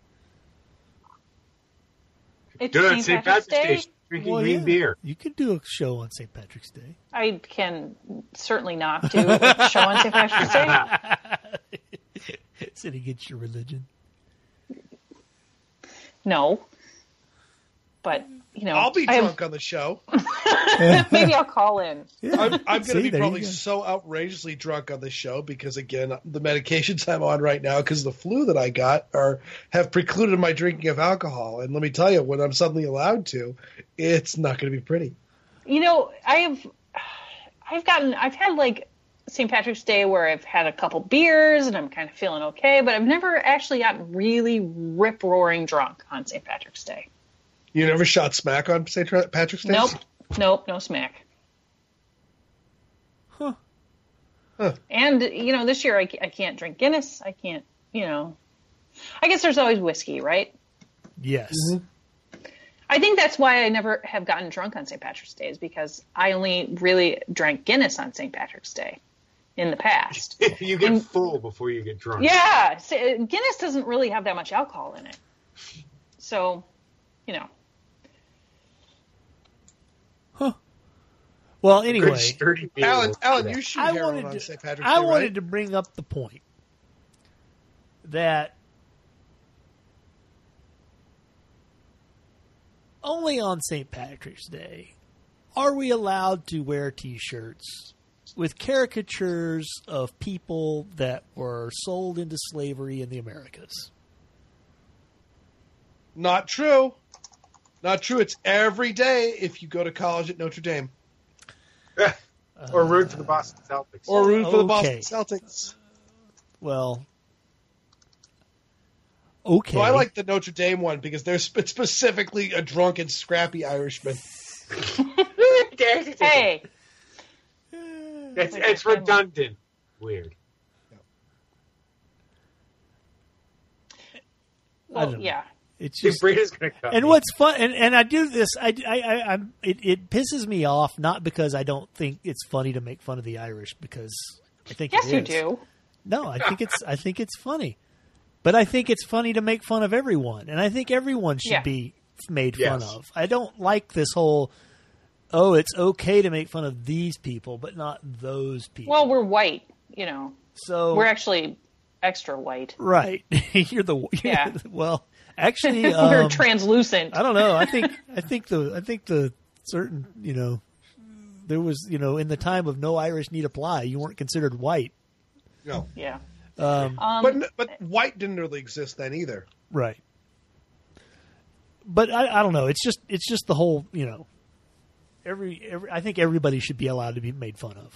It's do it. Saint Saint Patrick's Patrick's Day. Day. Drinking Well, green yeah. beer. You could do a show on Saint Patrick's Day. I can certainly not do a show on Saint Patrick's Day. Is it against your religion? No. But, you know. I'll be I have- drunk on the show. maybe I'll call in. Yeah. I'm, I'm going See, to be there you probably go. so outrageously drunk on the show because, again, the medications I'm on right now because of the flu that I got are have precluded my drinking of alcohol. And let me tell you, when I'm suddenly allowed to, it's not going to be pretty. You know, I've I've gotten I've had like Saint Patrick's Day where I've had a couple beers and I'm kind of feeling okay, but I've never actually gotten really rip roaring drunk on Saint Patrick's Day. You never shot smack on Saint Patrick's Day? Nope, nope, no smack. Huh. Huh. And you know, this year I, I can't drink Guinness. I can't, you know. I guess there's always whiskey, right? Yes. Mm-hmm. I think that's why I never have gotten drunk on Saint Patrick's Day is because I only really drank Guinness on Saint Patrick's Day. in the past. You get And- full before you get drunk. Yeah, so, uh, Guinness doesn't really have that much alcohol in it. So, you know. Well, Good anyway, sturdy beer Alan, will Alan, do you that. shoot I heroin wanted on to, Saint Patrick's I Day, wanted right? to bring up the point that only on Saint Patrick's Day are we allowed to wear T-shirts with caricatures of people that were sold into slavery in the Americas. Not true. Not true. It's every day if you go to college at Notre Dame. Or root for the Boston Celtics. Or root for the Okay. Boston Celtics. Well, okay. So I like the Notre Dame one because they're sp- specifically a drunken, scrappy Irishman. Hey, It's, it's redundant. Weird. I well, don't know. yeah. It's See, just Brita's going to cut And me. what's fun, and, and I do this, I, I, I, I'm, it, it pisses me off, not because I don't think it's funny to make fun of the Irish, because I think Yes, it you is. do. No, I think it's, I think it's funny, but I think it's funny to make fun of everyone, and I think everyone should Yeah. be made Yes. fun of. I don't like this whole, oh, it's okay to make fun of these people, but not those people. Well, we're white, you know. so We're actually extra white. right. you're the, you're Yeah. the- well, actually, we're um, translucent. I don't know. I think I think the I think the certain you know there was you know in the time of no Irish need apply, you weren't considered white. No. Yeah. Um, Um, But but white didn't really exist then either. right. But I, I don't know. It's just it's just the whole you know every, every I think everybody should be allowed to be made fun of.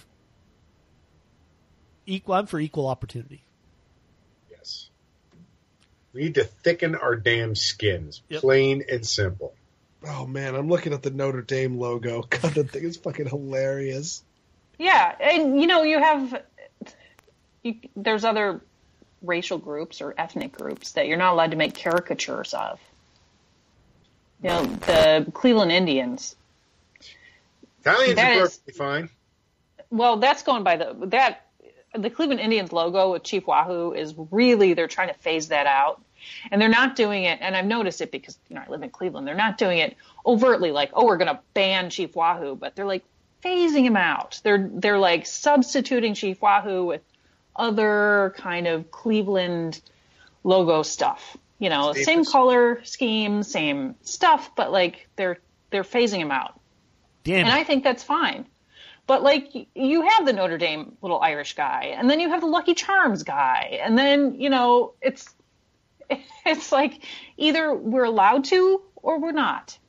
Equal. I'm for equal opportunity. Yes. We need to thicken our damn skins. Yep. Plain and simple. Oh man, I'm looking at the Notre Dame logo. God, that thing is fucking hilarious. Yeah, and you know, you have you, there's other racial groups or ethnic groups that you're not allowed to make caricatures of. You know, the Cleveland Indians. Italians That are is- perfectly fine. Well, that's going by the that the Cleveland Indians logo with Chief Wahoo is really they're trying to phase that out, and they're not doing it. And I've noticed it because you know I live in Cleveland. They're not doing it overtly like, oh, we're going to ban Chief Wahoo, but they're like phasing him out. They're they're like substituting Chief Wahoo with other kind of Cleveland logo stuff. You know, Staples. same color scheme, same stuff, but like they're they're phasing him out. Damn. And it. I think that's fine. But like y- you have the Notre Dame little Irish guy, and then you have the Lucky Charms guy, and then you know it's it's like either we're allowed to or we're not.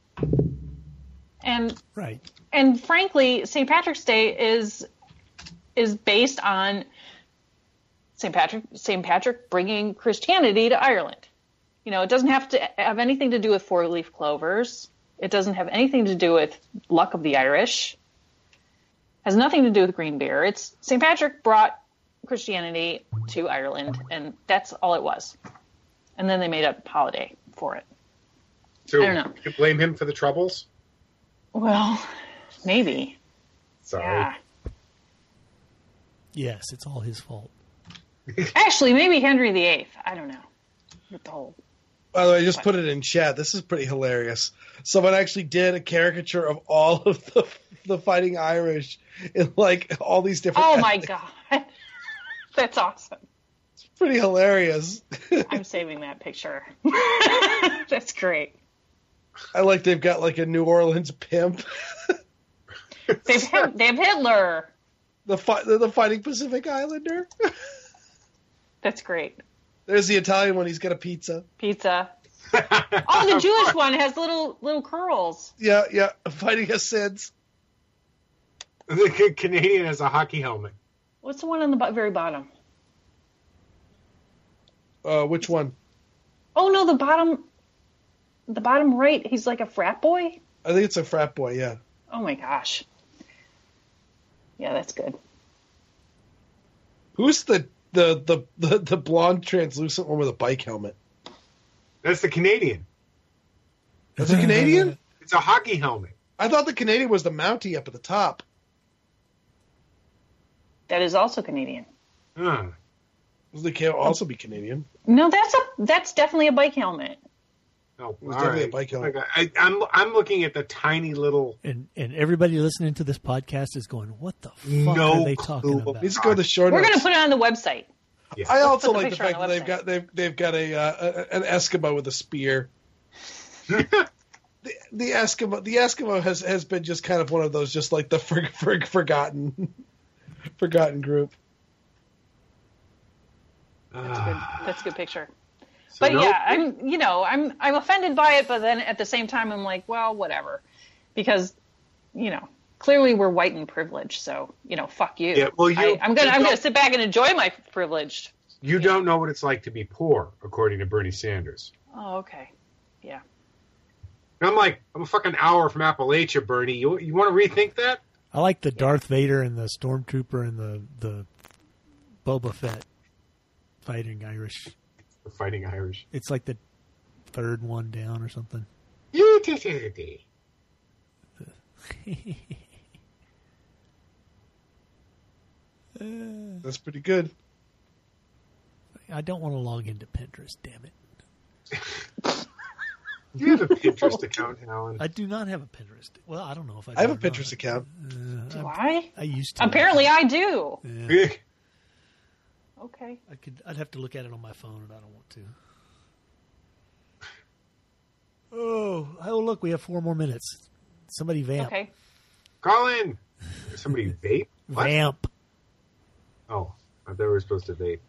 And right. and frankly, Saint Patrick's Day is is based on Saint Patrick Saint Patrick bringing Christianity to Ireland. You know, it doesn't have to have anything to do with four-leaf clovers. It doesn't have anything to do with luck of the Irish. Has nothing to do with green beer. It's Saint Patrick brought Christianity to Ireland, and that's all it was. And then they made a holiday for it. So I don't know. you can blame him for the troubles? Well, maybe. Sorry. Yeah. Yes, it's all his fault. Actually, maybe Henry the Eighth. I don't know. With the whole. By the way, I just put it in chat. This is pretty hilarious. Someone actually did a caricature of all of the the fighting Irish in like all these different. Oh my ethnic- god, that's awesome! It's pretty hilarious. I'm saving that picture. That's great. I like they've got like a New Orleans pimp. They've Hit- they have Hitler. The fi- the, the fighting Pacific Islander. That's great. There's the Italian one. He's got a pizza. Pizza. Oh, the Jewish one has little little curls. Yeah, yeah. Fighting Hasids. The Ca- Canadian has a hockey helmet. What's the one on the bo- very bottom? Uh, which one? Oh no, the bottom, the bottom right. He's like a frat boy. I think it's a frat boy. Yeah. Oh my gosh. Yeah, that's good. Who's the the the the, the blonde translucent one with a bike helmet? That's the Canadian. That's a Canadian? It's a hockey helmet. I thought the Canadian was the Mountie up at the top. That is also Canadian. Huh. They can also be Canadian. No, that's a that's definitely a bike helmet. Oh, was all definitely a right. bike helmet. Okay. I, I'm I'm looking at the tiny little. And and everybody listening to this podcast is going, "What the fuck No are they talking clue. about?" Needs to go to the short We're notes. going to put it on the website. Yeah. I also put the like the picture on fact the that they've website. got they've they've got a, uh, a an Eskimo with a spear. the, the Eskimo the Eskimo has, has been just kind of one of those just like the for, for, forgotten forgotten group. That's a good. That's a good picture. So But no- yeah, I'm you know I'm I'm offended by it, but then at the same time I'm like, well, whatever, because you know clearly we're white and privileged, so you know fuck you. Yeah, well, you- I, I'm gonna you I'm gonna don't- sit back and enjoy my privilege. You don't know what it's like to be poor, according to Bernie Sanders. Oh, okay, yeah. And I'm like, I'm a fucking hour from Appalachia, Bernie. You you want to rethink that? I like the Darth Vader and the Stormtrooper and the the Boba Fett fighting Irish. The Fighting Irish. It's like the third one down or something. Utility. That's pretty good. I don't want to log into Pinterest. Damn it! You have a Pinterest account, Alan. I do not have a Pinterest. Well, I don't know if I. I have a do or not. Pinterest account. Do I? I used to. Apparently, I do. Yeah, Okay. I could. I'd have to look at it on my phone, and I don't want to. Oh, oh! Look, we have four more minutes. Somebody vamp. Okay. Call in. Somebody vape? What? Vamp. Oh, I thought we were supposed to vape.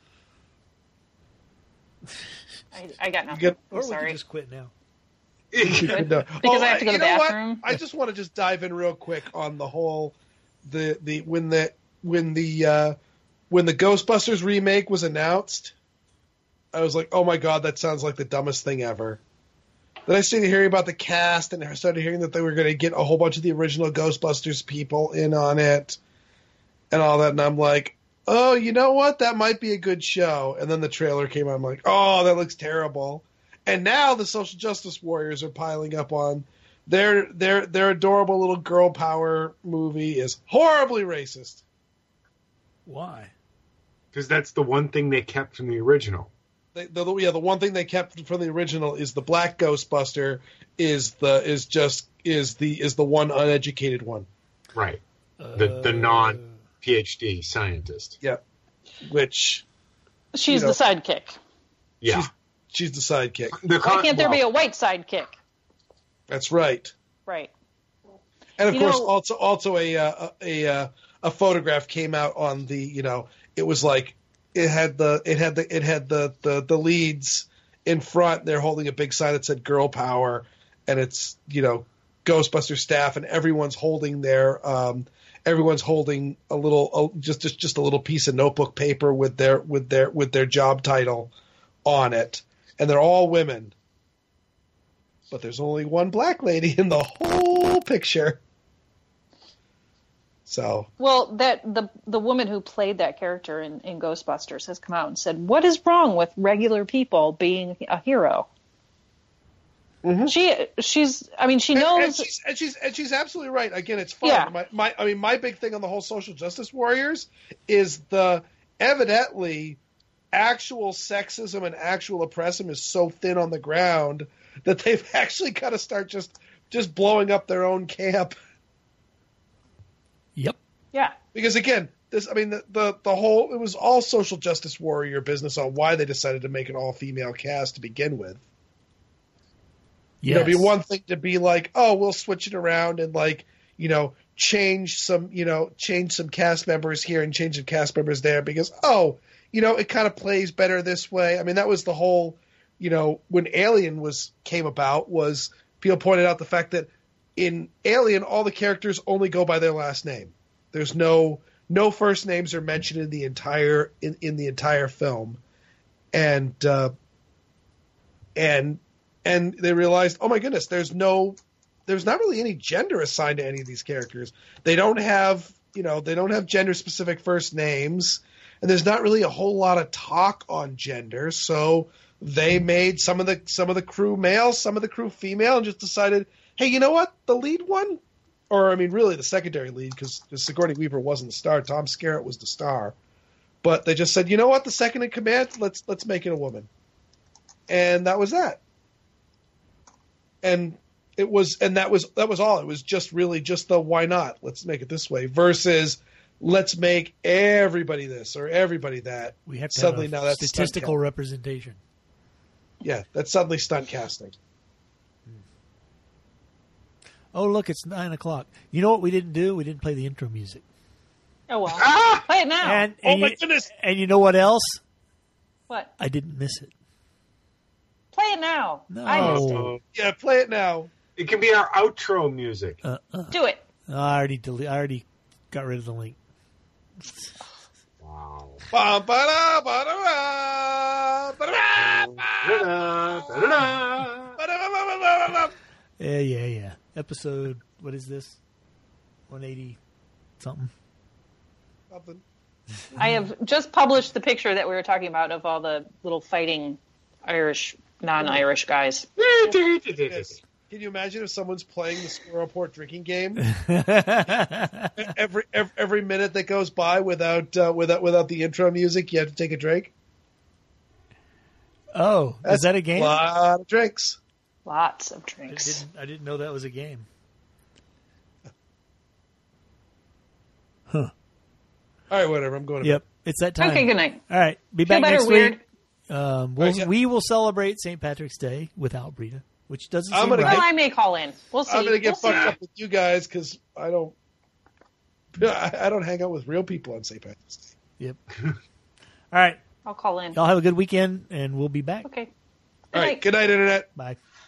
I, I got nothing. get- Or I'm we sorry. could just quit now. No. Because I have to go to you the know what? bathroom. I just want to just dive in real quick on the whole the the when the when the uh, when the Ghostbusters remake was announced. I was like, oh my god, that sounds like the dumbest thing ever. Then I started hearing about the cast, and I started hearing that they were going to get a whole bunch of the original Ghostbusters people in on it, and all that. And I'm like, oh, you know what? That might be a good show. And then the trailer came out. I'm like, oh, that looks terrible. And now the social justice warriors are piling up on their their their adorable little girl power movie is horribly racist. Why? Because that's the one thing they kept from the original. They, the, yeah, the one thing they kept from the original is the black Ghostbuster is the is just is the is the one uneducated one. Right. The the non PhD scientist. Yeah, which She's you know, the sidekick. Yeah. She's, she's the sidekick. The Why con- can't there well, be a white sidekick? That's right. Right. And of You course, know- also also a uh, a a a photograph came out on the you know it was like it had the it had the it had the the, the leads in front. They're holding a big sign that said "Girl Power," and it's you know Ghostbuster staff, and everyone's holding their um, everyone's holding a little uh, just just just a little piece of notebook paper with their with their with their job title on it, and they're all women. But there's only one black lady in the whole picture. So Well, that the the woman who played that character in, in Ghostbusters has come out and said, "What is wrong with regular people being a hero?" Mhm. She she's I mean she and, knows and she's and she's and she's absolutely right. Again, it's fun. Yeah. My, my I mean, my big thing on the whole social justice warriors is the evidently actual sexism and actual oppression is so thin on the ground that they've actually got to start just just blowing up their own camp. Yep. yeah. Because again, this I mean the, the the whole it was all social justice warrior business on why they decided to make an all female cast to begin with. You know, Yes. it'd be one thing to be like, oh, we'll switch it around and like, you know, change some, you know, change some cast members here and change some cast members there because, oh, you know, it kind of plays better this way. I mean, that was the whole, you know, when Alien was came about was people pointed out the fact that in Alien, all the characters only go by their last name. There's no no first names are mentioned in the entire in, in the entire film, and uh, and and they realized, oh my goodness, there's no there's not really any gender assigned to any of these characters. They don't have you know they don't have gender specific first names, and there's not really a whole lot of talk on gender. So they made some of the some of the crew male, some of the crew female, and just decided, hey, you know what? The lead one, or I mean, really the secondary lead because Sigourney Weaver wasn't the star. Tom Skerritt was the star. But they just said, you know what, the second in command, let's let's make it a woman, and that was that. And it was, and that was that was all. It was just really just the why not? Let's make it this way versus let's make everybody this or everybody that. We have to suddenly have now that's statistical representation. Yeah, that's suddenly stunt casting. Oh, look, it's nine o'clock. You know what we didn't do? We didn't play the intro music. Oh, well. Ah! Play it now. And, Oh and my you, goodness! And you know what else? What? I didn't miss it. Play it now. No. I missed it. So Yeah, play it now. it can be our outro music. Uh, uh, Do it. I already dele- I already got rid of the link. Wow. Ba, ba, da, ba, da, ba, ba, da, ba, Da-da, da-da-da. ba, da, ba, ba, ba, ba, ba. Yeah, yeah, yeah. Episode, what is this? one eighty something. Something. I have just published the picture that we were talking about of all the little fighting Irish, non-Irish guys. Yes. Can you imagine if someone's playing the Squirrel Report drinking game? every, every every minute that goes by without uh, without without the intro music, you have to take a drink. Oh, That's is that a game? A lot of drinks. Lots of I drinks. didn't, I didn't know that was a game. Huh. All right, whatever. I'm going to Yep, it's that time. Okay, good night. All right, be Feel back better, next weird. week. Um, we'll, Right, yeah. We will celebrate Saint Patrick's Day without Brita, which doesn't I'm seem gonna right. Well, I may call in. We'll see. I'm going to get We'll see. fucked up with you guys because I don't. I I don't hang out with real people on Saint Patrick's Day. Yep. All right, I'll call in. y'all have a good weekend, and we'll be back. Okay. Good All right. night. Good night, Internet. Bye.